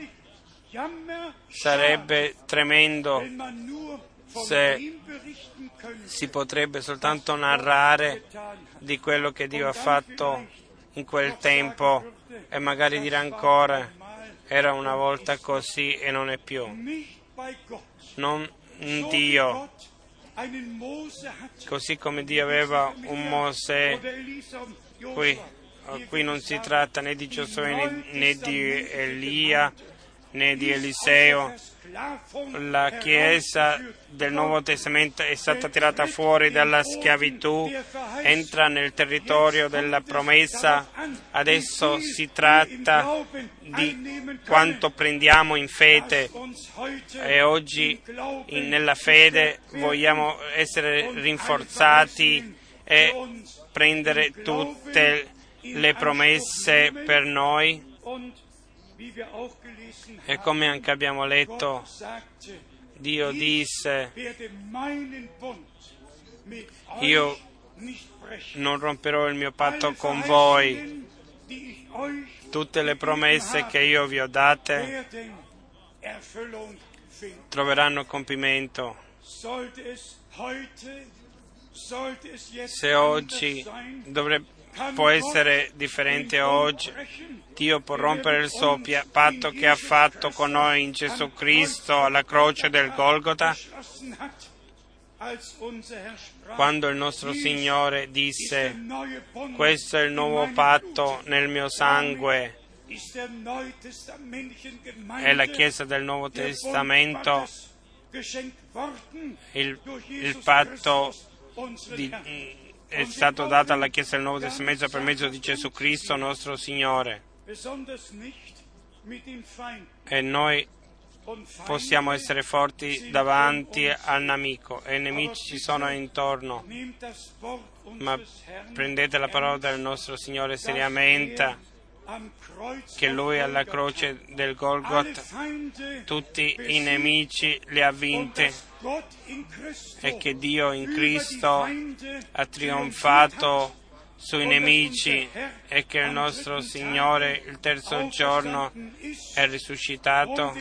Sarebbe tremendo se si potrebbe soltanto narrare di quello che Dio ha fatto in quel tempo e magari dire ancora: era una volta così e non è più. Non Dio, così come Dio aveva un Mosè, qui, qui non si tratta né di Giosuè né, né di Elia né di Eliseo. La Chiesa del Nuovo Testamento è stata tirata fuori dalla schiavitù, entra nel territorio della promessa. Adesso si tratta di quanto prendiamo in fede, e oggi in, nella fede vogliamo essere rinforzati e prendere tutte le promesse per noi. E come anche abbiamo letto, Dio disse: io non romperò il mio patto con voi. Tutte le promesse che io vi ho date troveranno compimento. Se oggi dovrebbe può essere differente oggi, Dio può rompere il suo patto che ha fatto con noi in Gesù Cristo alla croce del Golgota, quando il nostro Signore disse: questo è il nuovo patto nel mio sangue. È la Chiesa del Nuovo Testamento, il, il patto di è stato dato alla Chiesa del Nuovo Testamento per mezzo di Gesù Cristo nostro Signore. e noi possiamo essere forti davanti al nemico e i nemici ci sono intorno, ma prendete la parola del nostro Signore seriamente, che Lui alla croce del Golgotha tutti i nemici li ha vinti e che Dio in Cristo ha trionfato sui nemici e che il nostro Signore il terzo giorno è risuscitato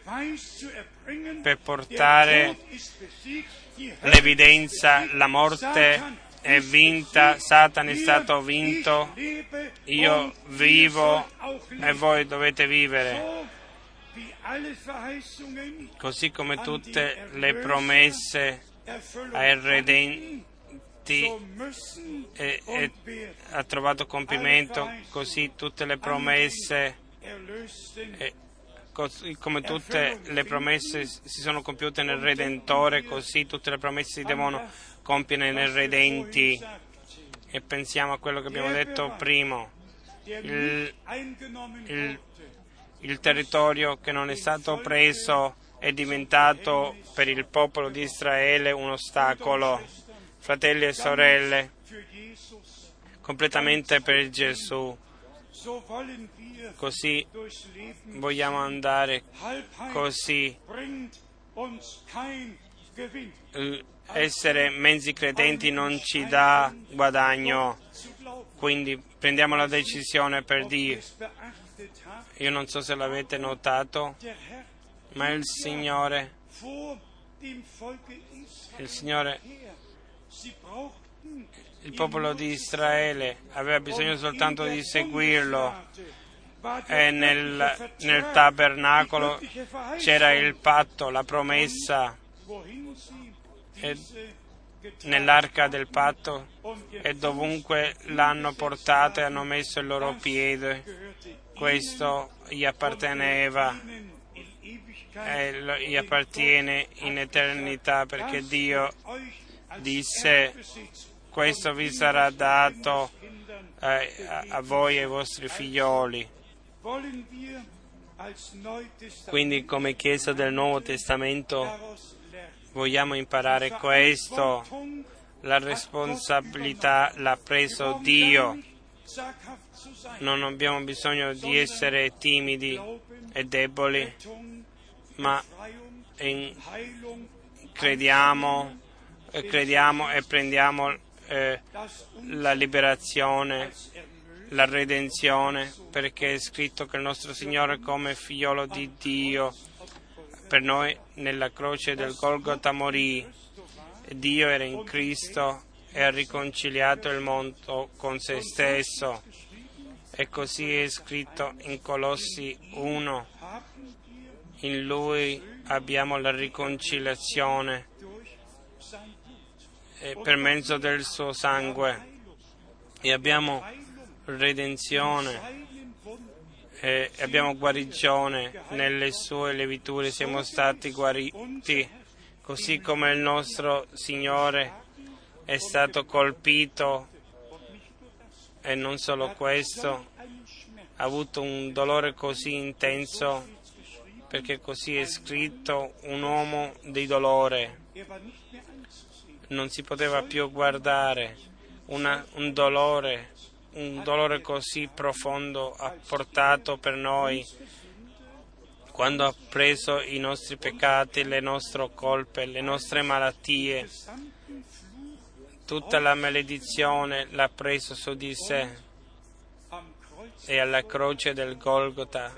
per portare l'evidenza: la morte è vinta, Satana è stato vinto, io vivo e voi dovete vivere. Così come tutte le promesse ai redenti e, e ha trovato compimento, così tutte le promesse, e, così come tutte le promesse si sono compiute nel Redentore, così tutte le promesse si devono compiere nel Redenti. E pensiamo a quello che abbiamo detto prima, il, il, il territorio che non è stato preso è diventato per il popolo di Israele un ostacolo. Fratelli e sorelle, completamente per Gesù. Così vogliamo andare, così essere mezzi credenti non ci dà guadagno, quindi prendiamo la decisione per Dio. Io non so se l'avete notato, ma il Signore, il Signore, il popolo di Israele aveva bisogno soltanto di seguirlo, e nel, nel tabernacolo c'era il patto, la promessa, e nell'arca del patto, e dovunque l'hanno portata e hanno messo il loro piede, questo gli apparteneva e gli appartiene in eternità, perché Dio disse: questo vi sarà dato eh, a, a voi e ai vostri figlioli. Quindi come Chiesa del Nuovo Testamento vogliamo imparare questo: la responsabilità l'ha preso Dio, non abbiamo bisogno di essere timidi e deboli, ma in, crediamo, crediamo e prendiamo eh, la liberazione, la redenzione, perché è scritto che il nostro Signore, come figliolo di Dio, per noi nella croce del Golgotha morì. Dio era in Cristo e ha riconciliato il mondo con se stesso, e così è scritto in Colossi uno: in Lui abbiamo la riconciliazione per mezzo del suo sangue, e abbiamo redenzione e abbiamo guarigione. Nelle sue leviture siamo stati guariti, così come il nostro Signore è stato colpito, e non solo questo, ha avuto un dolore così intenso, perché così è scritto: un uomo di dolore. Non si poteva più guardare, una, un dolore, un dolore così profondo ha portato per noi, quando ha preso i nostri peccati, le nostre colpe, le nostre malattie. Tutta la maledizione l'ha preso su di sé, e alla croce del Golgotha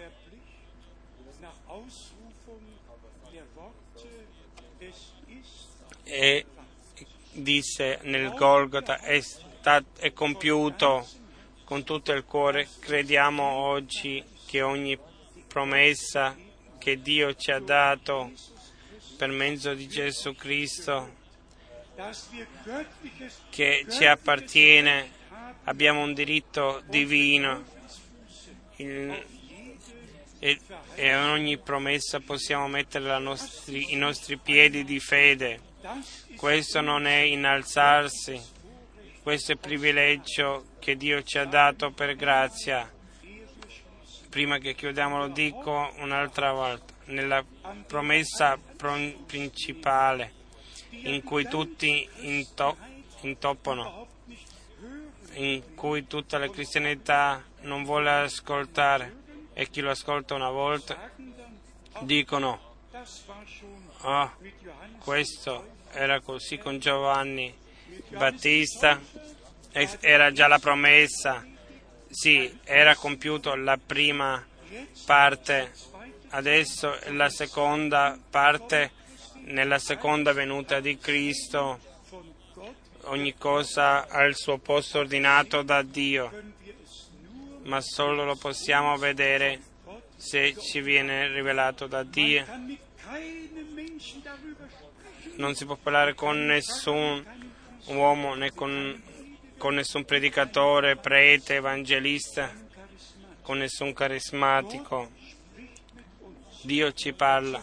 e disse nel Golgotha: è, stato, è compiuto. Con tutto il cuore crediamo oggi che ogni promessa che Dio ci ha dato per mezzo di Gesù Cristo, che ci appartiene, abbiamo un diritto divino, il, e, e a ogni promessa possiamo mettere nostri, i nostri piedi di fede. Questo non è innalzarsi, questo è privilegio che Dio ci ha dato per grazia, Prima che chiudiamo lo dico un'altra volta, nella promessa principale in cui tutti into- intoppano, in cui tutta la cristianità non vuole ascoltare e chi lo ascolta una volta dicono oh, questo era così con Giovanni Battista, era già la promessa, sì, era compiuto la prima parte, adesso la seconda parte, nella seconda venuta di Cristo, ogni cosa ha il suo posto ordinato da Dio, ma solo lo possiamo vedere se ci viene rivelato da Dio. Non si può parlare con nessun uomo né con, con nessun predicatore, prete, evangelista, con nessun carismatico. Dio ci parla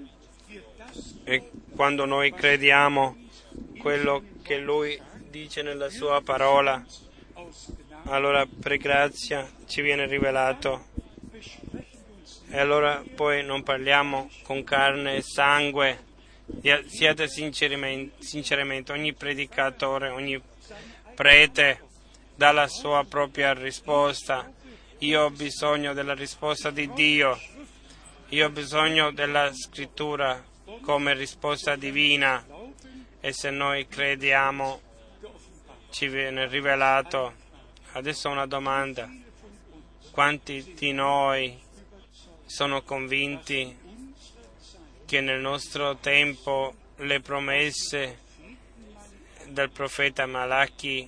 e quando noi crediamo quello che Lui dice nella Sua parola, allora per grazia ci viene rivelato. E allora poi non parliamo con carne e sangue. Siate sinceramente, sinceramente, ogni predicatore, ogni prete dà la sua propria risposta. Io ho bisogno della risposta di Dio, io ho bisogno della scrittura come risposta divina, e se noi crediamo ci viene rivelato. Adesso una domanda: quanti di noi sono convinti che nel nostro tempo le promesse del profeta Malachi,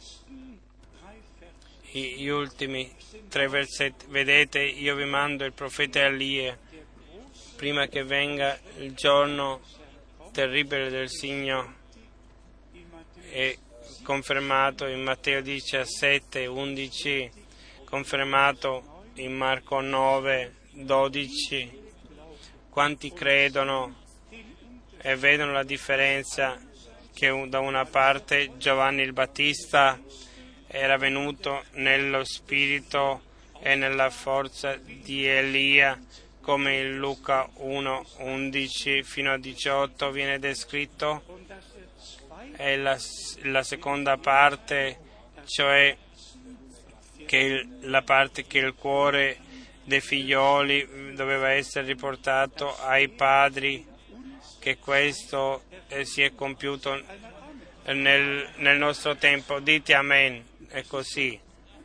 gli ultimi tre versetti, vedete, io vi mando il profeta Elia prima che venga il giorno terribile del Signore, è confermato in Matteo diciassette undici, confermato in Marco nove dodici. Quanti credono e vedono la differenza che da una parte Giovanni il Battista era venuto nello spirito e nella forza di Elia, come in Luca uno undici fino a diciotto viene descritto, e la, la seconda parte, cioè che il, la parte che il cuore dei figlioli doveva essere riportato ai padri, che questo eh, si è compiuto nel, nel nostro tempo. Dite amen, è così.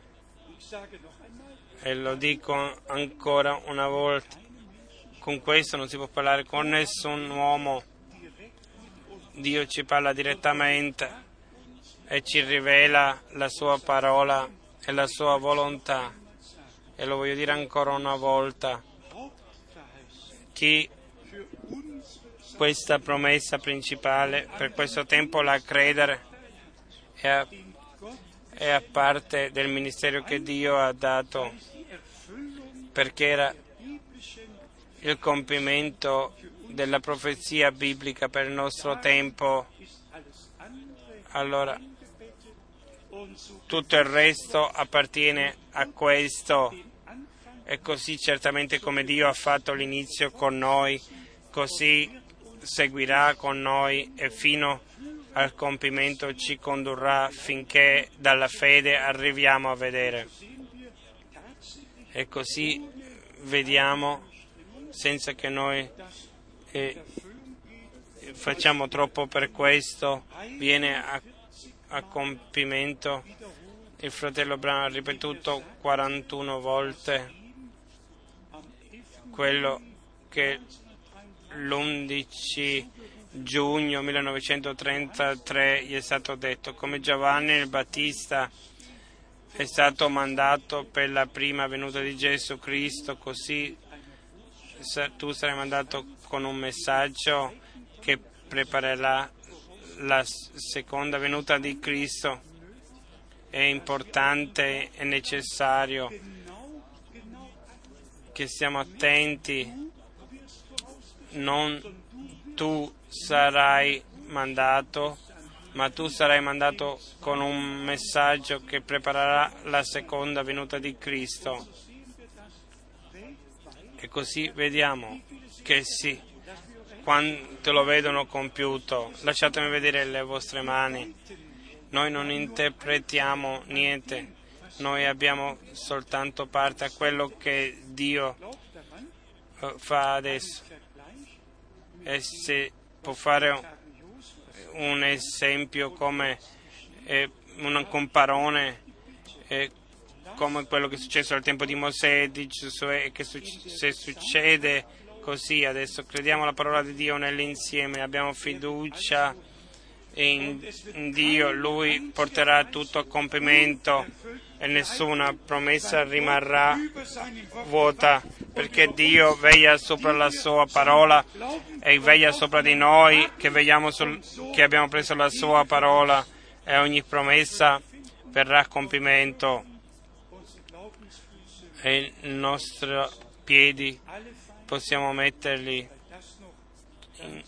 E lo dico ancora una volta, con questo non si può parlare con nessun uomo. Dio ci parla direttamente e ci rivela la sua parola e la sua volontà. E lo voglio dire ancora una volta: chi questa promessa principale per questo tempo la credere è a, è a parte del ministero che Dio ha dato, perché era il compimento della profezia biblica per il nostro tempo. Allora tutto il resto appartiene a questo, e così certamente come Dio ha fatto l'inizio con noi, così seguirà con noi e fino al compimento ci condurrà, finché dalla fede arriviamo a vedere. E così vediamo, senza che noi eh, facciamo troppo per questo, viene a, a compimento. Il fratello Branham ha ripetuto quarantuno volte quello che l'undici giugno millenovecentotrentatré gli è stato detto: come Giovanni il Battista è stato mandato per la prima venuta di Gesù Cristo, così tu sarai mandato con un messaggio che preparerà la seconda venuta di Cristo. È importante e necessario che stiamo attenti. Non tu sarai mandato, ma tu sarai mandato con un messaggio che preparerà la seconda venuta di Cristo. E così vediamo che sì, quando lo vedono compiuto. Lasciatemi vedere le vostre mani. Noi non interpretiamo niente, noi abbiamo soltanto parte a quello che Dio fa adesso. E se può fare un esempio come eh, un comparone eh, come quello che è successo al tempo di Mosè e di Giosuè, che su- se succede così adesso, crediamo alla parola di Dio nell'insieme, abbiamo fiducia in, in Dio, Lui porterà tutto a compimento e nessuna promessa rimarrà vuota, perché Dio veglia sopra la sua parola e veglia sopra di noi che, vegliamo sul, che abbiamo preso la sua parola, e ogni promessa verrà a compimento e i nostri piedi possiamo metterli in,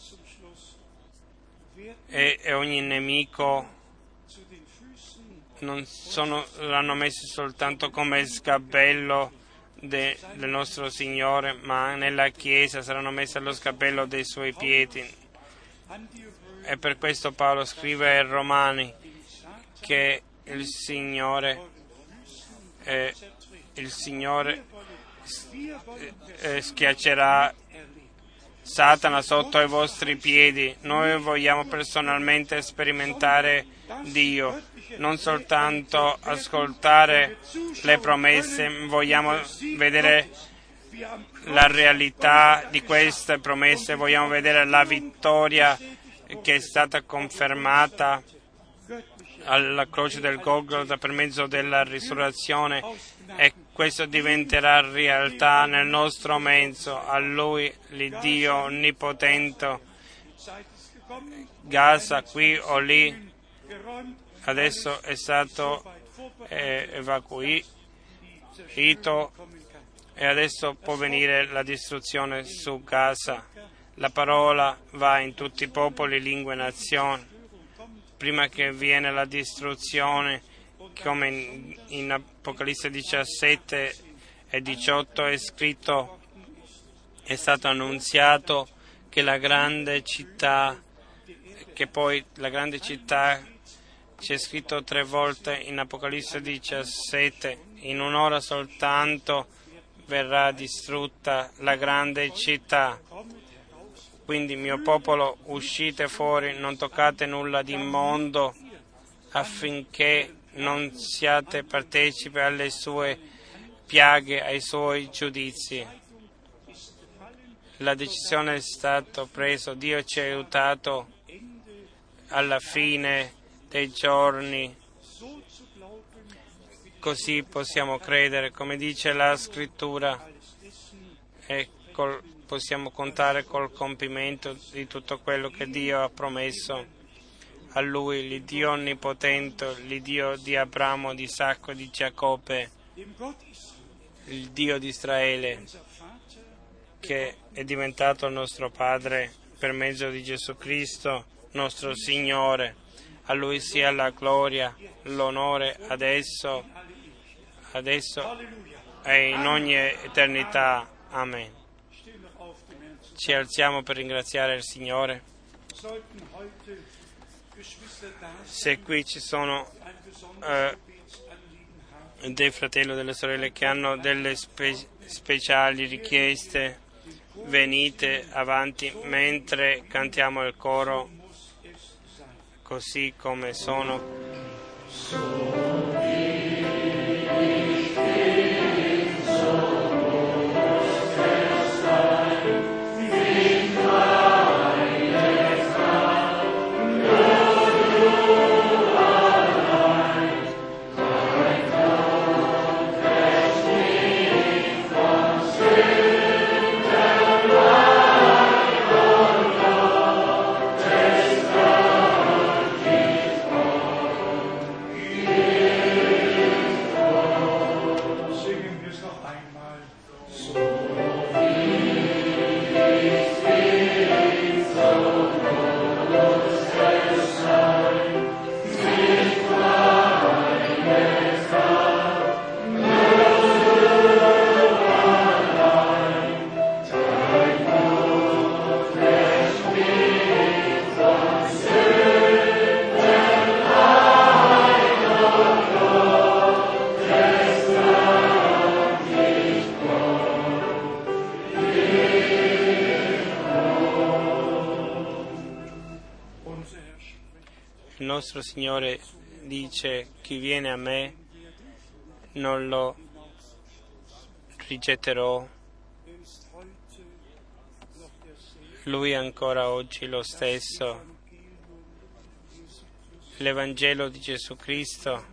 e, e ogni nemico non sono, l'hanno messo soltanto come sgabello de, del nostro Signore, ma nella Chiesa saranno messi allo sgabello dei Suoi piedi. E per questo Paolo scrive ai Romani che il Signore, eh, il Signore eh, schiaccerà Satana sotto ai vostri piedi. Noi vogliamo personalmente sperimentare Dio, non soltanto ascoltare le promesse, vogliamo vedere la realtà di queste promesse, vogliamo vedere la vittoria che è stata confermata alla croce del Golgotha per mezzo della risurrezione, e questo diventerà realtà nel nostro mezzo. A Lui, l'Iddio onnipotente, Gaza qui o lì adesso è stato eh, evacuato e adesso può venire la distruzione su Gaza. La parola va in tutti i popoli, lingue e nazioni. Prima che viene la distruzione, come in, in Apocalisse diciassette e diciotto è scritto, è stato annunziato che la grande città, che poi la grande città c'è scritto tre volte in Apocalisse diciassette, in un'ora soltanto verrà distrutta la grande città. Quindi, mio popolo, uscite fuori, non toccate nulla di immondo, affinché non siate partecipi alle sue piaghe, ai suoi giudizi. La decisione è stata presa, Dio ci ha aiutato alla fine dei giorni, così possiamo credere, come dice la Scrittura, e col, possiamo contare col compimento di tutto quello che Dio ha promesso. A Lui, l'Iddio onnipotente, l'Iddio di Abramo, di Isacco e di Giacobbe, il Dio di Israele, che è diventato il nostro Padre per mezzo di Gesù Cristo, nostro Signore. A Lui sia la gloria, l'onore adesso, adesso e in ogni eternità. Amen. Ci alziamo per ringraziare il Signore. Se qui ci sono eh, dei fratelli o delle sorelle che hanno delle spe- speciali richieste, venite avanti mentre cantiamo il coro, così come sono. nostro Signore dice: chi viene a me non lo rigetterò. Lui è ancora oggi lo stesso. L'Evangelo di Gesù Cristo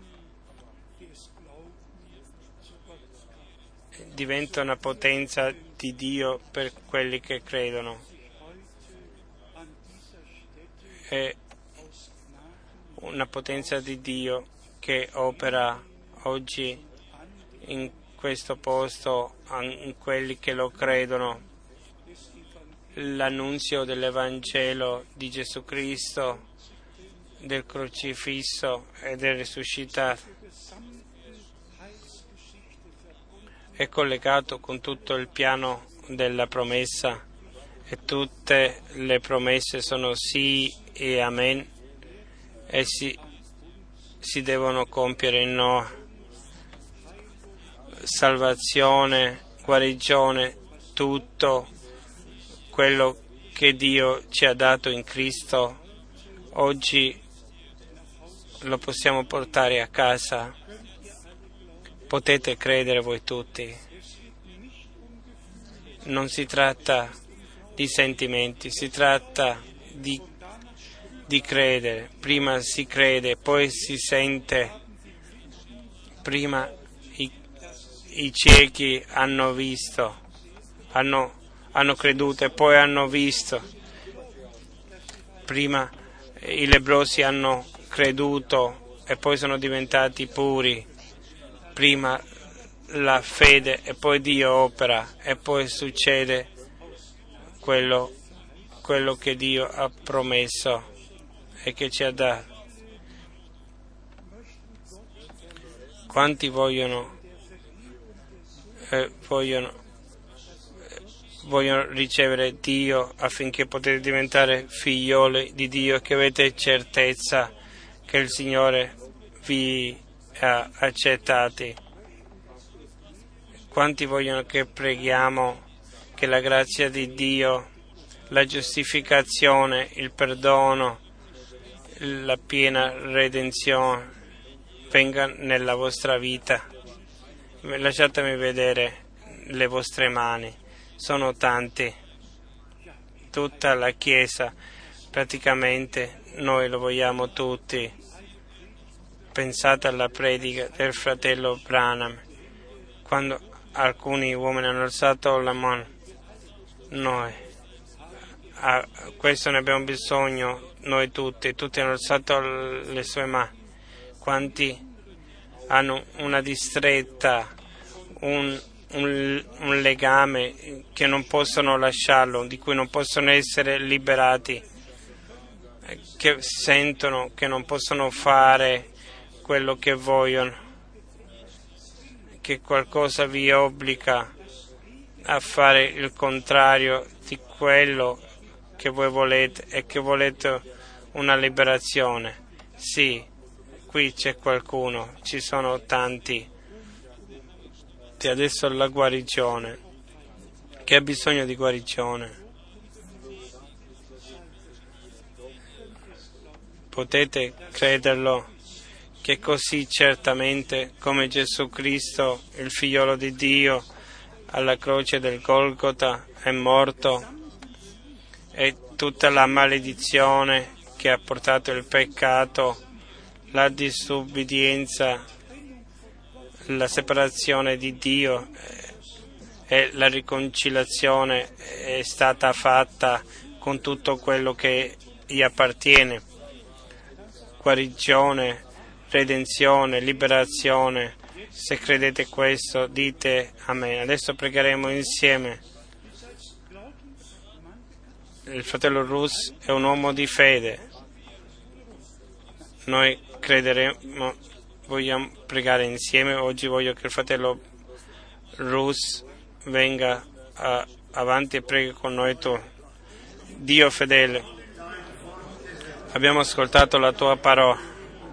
diventa una potenza di Dio per quelli che credono. È una potenza di Dio che opera oggi in questo posto, in quelli che lo credono. L'annunzio dell'Evangelo di Gesù Cristo, del crocifisso e del risuscitato, è collegato con tutto il piano della promessa, e tutte le promesse sono sì e amen, e si, si devono compiere in noi. Salvazione, guarigione, tutto quello che Dio ci ha dato in Cristo oggi lo possiamo portare a casa. Potete credere voi tutti. Non si tratta di sentimenti, si tratta di, di credere. Prima si crede, poi si sente. Prima i, i ciechi hanno visto, hanno, hanno creduto e poi hanno visto. Prima i lebbrosi hanno creduto e poi sono diventati puri. Prima la fede e poi Dio opera e poi succede quello, quello che Dio ha promesso e che ci ha dato. Quanti vogliono, eh, vogliono, eh, vogliono ricevere Dio affinché potete diventare figlioli di Dio e che avete certezza che il Signore vi ha accettati? Quanti vogliono che preghiamo che la grazia di Dio, la giustificazione, il perdono, la piena redenzione venga nella vostra vita? Lasciatemi vedere le vostre mani, sono tanti, tutta la Chiesa, praticamente noi lo vogliamo tutti. Pensate alla predica del fratello Branham, quando alcuni uomini hanno alzato la mano. Noi a questo ne abbiamo bisogno, noi tutti, tutti hanno alzato le sue mani. Quanti hanno una distretta, un, un, un legame che non possono lasciarlo, di cui non possono essere liberati, che sentono che non possono fare quello che vogliono, che qualcosa vi obbliga a fare il contrario di quello che voi volete e che volete una liberazione. Sì, qui c'è qualcuno, ci sono tanti. E adesso la guarigione. Chi ha bisogno di guarigione? Potete crederlo che così certamente come Gesù Cristo, il figliolo di Dio, alla croce del Golgota è morto, e tutta la maledizione che ha portato il peccato, la disobbedienza, la separazione di Dio e la riconciliazione è stata fatta con tutto quello che gli appartiene. Guarigione, redenzione, liberazione. Se credete questo, dite amen. Adesso pregheremo insieme. Il fratello Rus è un uomo di fede. Noi crederemo, vogliamo pregare insieme. Oggi voglio che il fratello Rus venga a, avanti e preghi con noi tu. Dio fedele, abbiamo ascoltato la tua parola.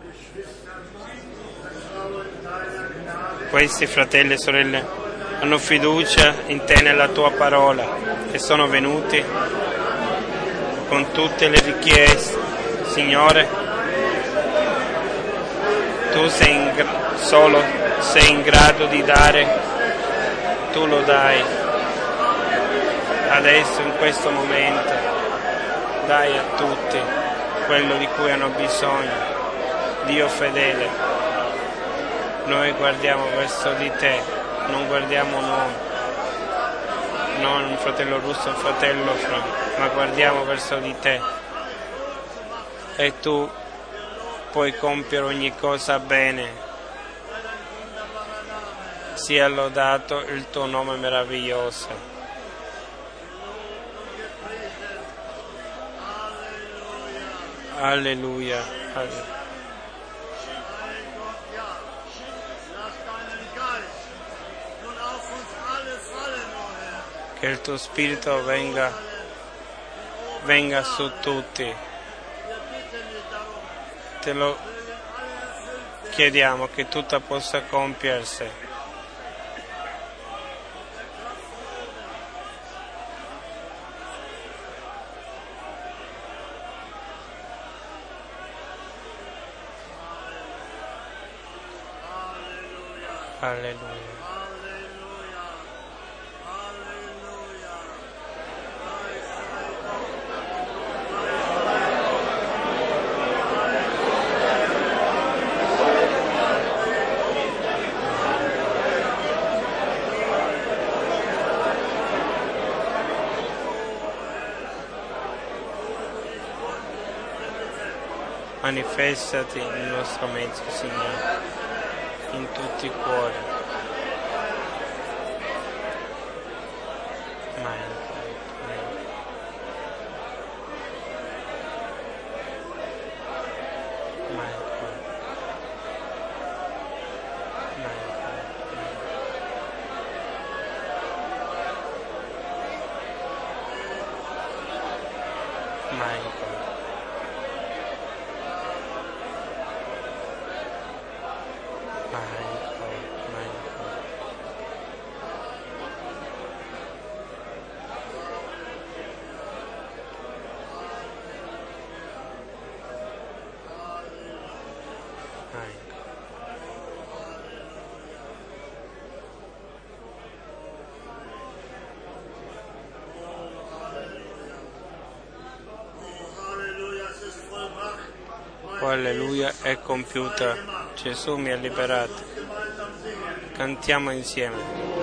Questi fratelli e sorelle hanno fiducia in te, nella tua parola, e sono venuti con tutte le richieste. Signore, tu sei in gra- solo sei in grado di dare, tu lo dai. Adesso, in questo momento, dai a tutti quello di cui hanno bisogno. Dio fedele, noi guardiamo verso di te, non guardiamo noi, non fratello Russo, fratello Franco, ma guardiamo verso di te e tu puoi compiere ogni cosa bene. Sia lodato il tuo nome meraviglioso. Alleluia. Alleluia. Che il tuo spirito venga, venga su tutti. Te lo chiediamo che tutto possa compiersi. Alleluia. Manifestati nel nostro mezzo, Signore, in tutti i cuori. Amen. Oh, alleluia, è compiuta. Gesù mi ha liberato. Cantiamo insieme.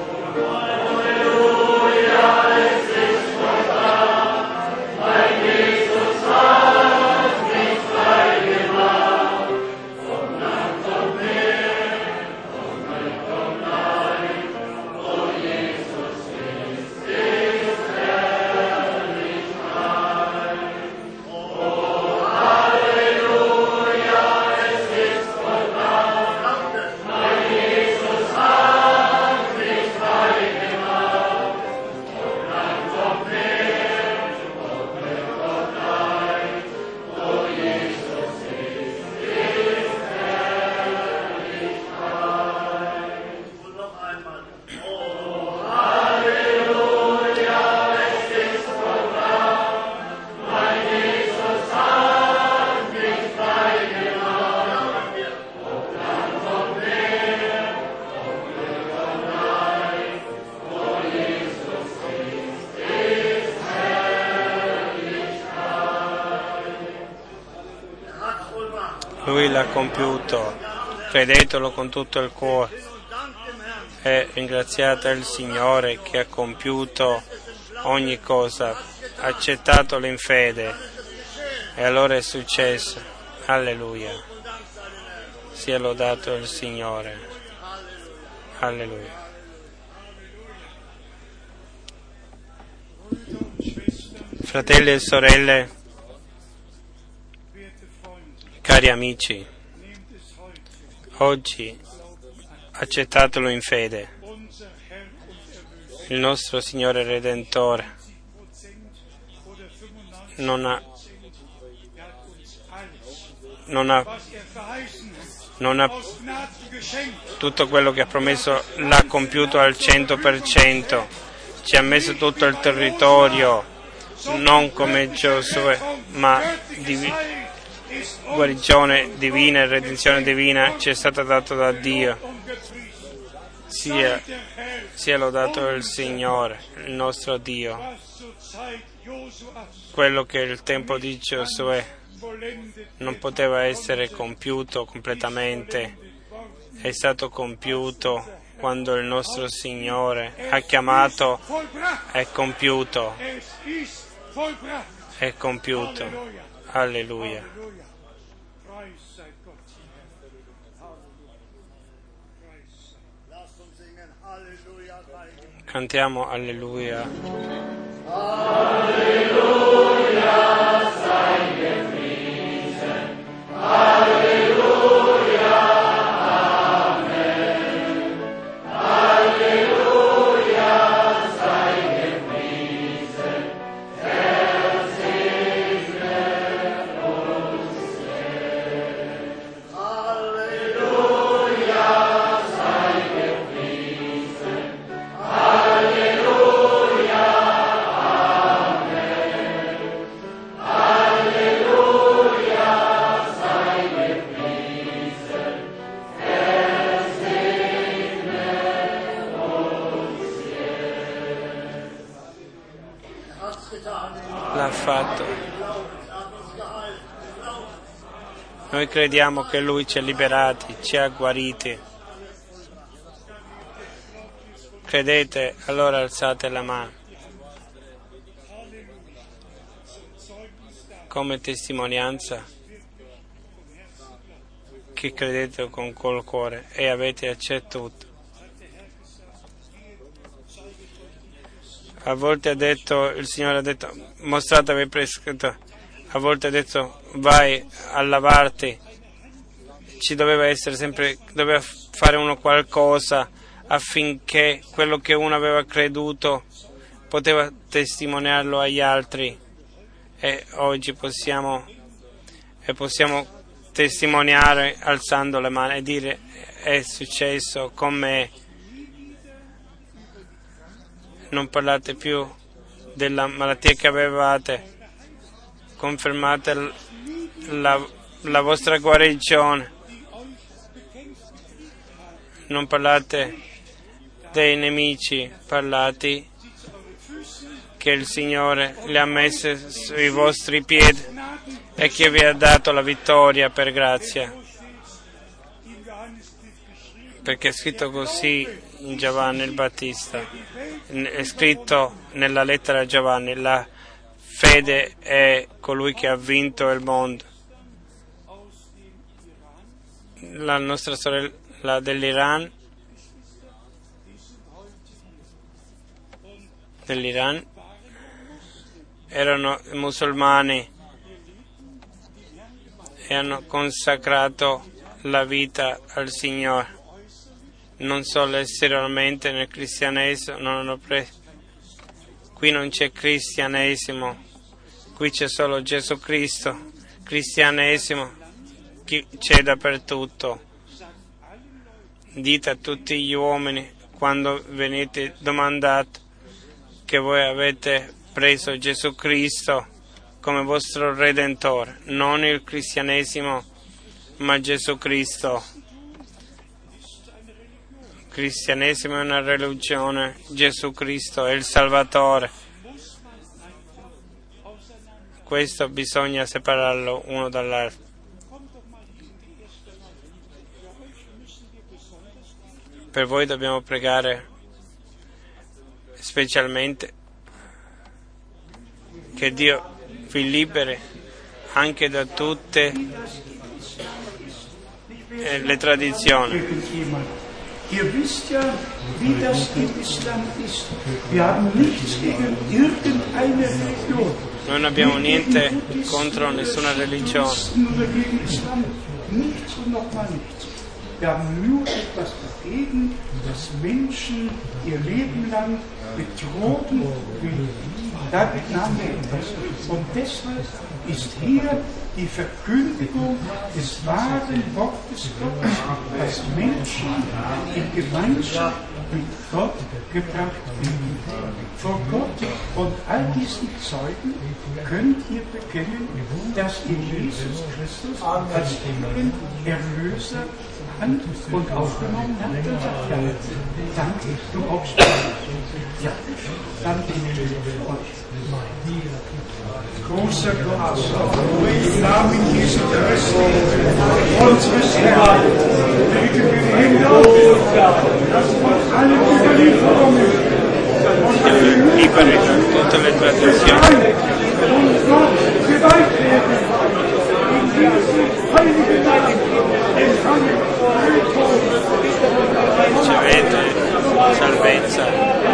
Alleluia, es ist vollbracht, mein Jesus hat mich frei gemacht. Komm nach, komm her, komm her, komm nein, oh Jesus ist, ist herrlich frei. Oh, Halleluja, es ist vollbracht, mein Jesus hat mich frei gemacht. Komm nach, komm her, komm her, komm nein, oh Jesus ist, ist herrlich frei. Und noch einmal. Oh, Halleluja, es ist vollbracht, mein Jesus hat mich frei gemacht. Komm nach, komm her, komm her, komm nein, oh Jesus ist, ist herrlich frei. Lui l'ha compiuto, credetelo con tutto il cuore e ringraziate il Signore che ha compiuto ogni cosa, accettatelo in fede e allora è successo. Alleluia. Sia lodato il Signore. Alleluia. Fratelli e sorelle, cari amici, oggi accettatelo in fede. Il nostro Signore Redentore non ha, non ha, non ha tutto quello che ha promesso, l'ha compiuto al cento per cento. Ci ha messo tutto il territorio, non come Giosuè, ma di, guarigione divina e redenzione divina ci è stata data da Dio. Sia, sia lodato il Signore, il nostro Dio. Quello che il tempo di Giosuè non poteva essere compiuto completamente, è stato compiuto quando il nostro Signore ha chiamato, è compiuto, è compiuto. Alleluia. Cantiamo Alleluia. Alleluia, sei gepriesen. Alleluia, Amen. Alleluia, sei gepriesen. Er segnet uns jetzt. Alleluia, sei gepriesen. Alleluia, Amen. Alleluia, sei gepriesen. Er segnet uns jetzt. L'ha fatto. Noi crediamo che Lui ci ha liberati, ci ha guariti. Credete? Allora alzate la mano. Come testimonianza che credete con col cuore e avete accettato. A volte ha detto, il Signore ha detto, mostratevi prescritto. A volte ha detto, vai a lavarti. Ci doveva essere sempre, doveva fare uno qualcosa affinché quello che uno aveva creduto poteva testimoniarlo agli altri. E oggi possiamo, e possiamo testimoniare alzando le mani e dire, è successo con me. Non parlate più della malattia che avevate, confermate la, la vostra guarigione, non parlate dei nemici, parlate che il Signore li ha messi sui vostri piedi e che vi ha dato la vittoria per grazia, perché è scritto così in Giovanni il Battista, è scritto nella lettera a Giovanni, la fede è colui che ha vinto il mondo. La nostra sorella dell'Iran, dell'Iran erano musulmani e hanno consacrato la vita al Signore. Non solo esteriormente nel cristianesimo, non hanno preso. Qui non c'è cristianesimo, qui c'è solo Gesù Cristo. Cristianesimo c'è dappertutto. Dite a tutti gli uomini quando venite domandati che voi avete preso Gesù Cristo come vostro Redentore, non il cristianesimo, ma Gesù Cristo. Il cristianesimo è una religione, Gesù Cristo è il Salvatore. Questo bisogna separarlo uno dall'altro. Per voi dobbiamo pregare specialmente che Dio vi liberi anche da tutte le tradizioni. Ihr wisst ja, wie das im Islam ist. Wir haben nichts gegen irgendeine Religion. Noi non abbiamo niente contro nessuna religione. Oder gegen Islam. Nichts und nochmal nichts. Wir haben nur etwas dagegen, dass Menschen ihr Leben lang betrogen werden. da nahm er etwas. Und deshalb ist hier die Verkündigung des wahren Wortes Gottes, dass Menschen in Gemeinschaft mit Gott gebracht werden. Vor Gott und all diesen Zeugen könnt ihr bekennen, dass ihr Jesus Christus als ihren Erlöser an und aufgenommen habt und sagt, ja, danke, du auch schon. Ja, dann bete ich für euch. Großer Gott, im Namen Jesu Christi, unseres Herrn, beten wir hin, dass von allen Überlieferungen Liberi tutte le traduzioni. und Gott geweiht werden, in diesem heiligen Namen empfangen, Ricevete salvezza.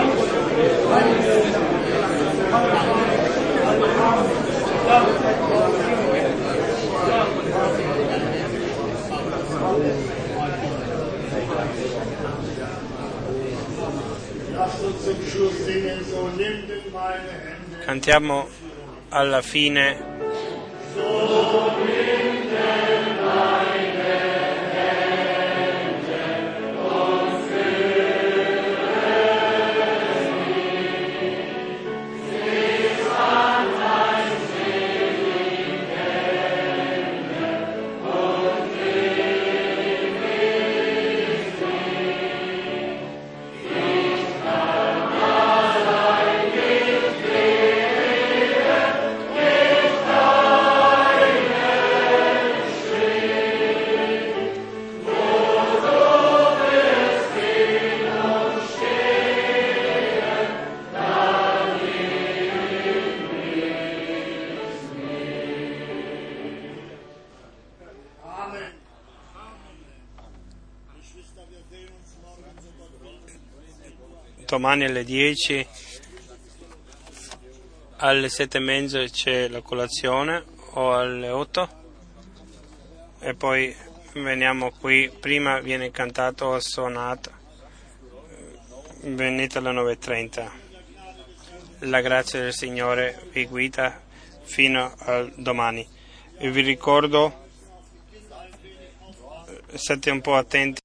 Cantiamo alla fine. Domani alle dieci, alle sette e mezzo c'è la colazione, o alle otto, e poi veniamo qui. Prima viene cantato o suonato, venite alle nove e trenta. La grazia del Signore vi guida fino al domani. E vi ricordo, state un po' attenti.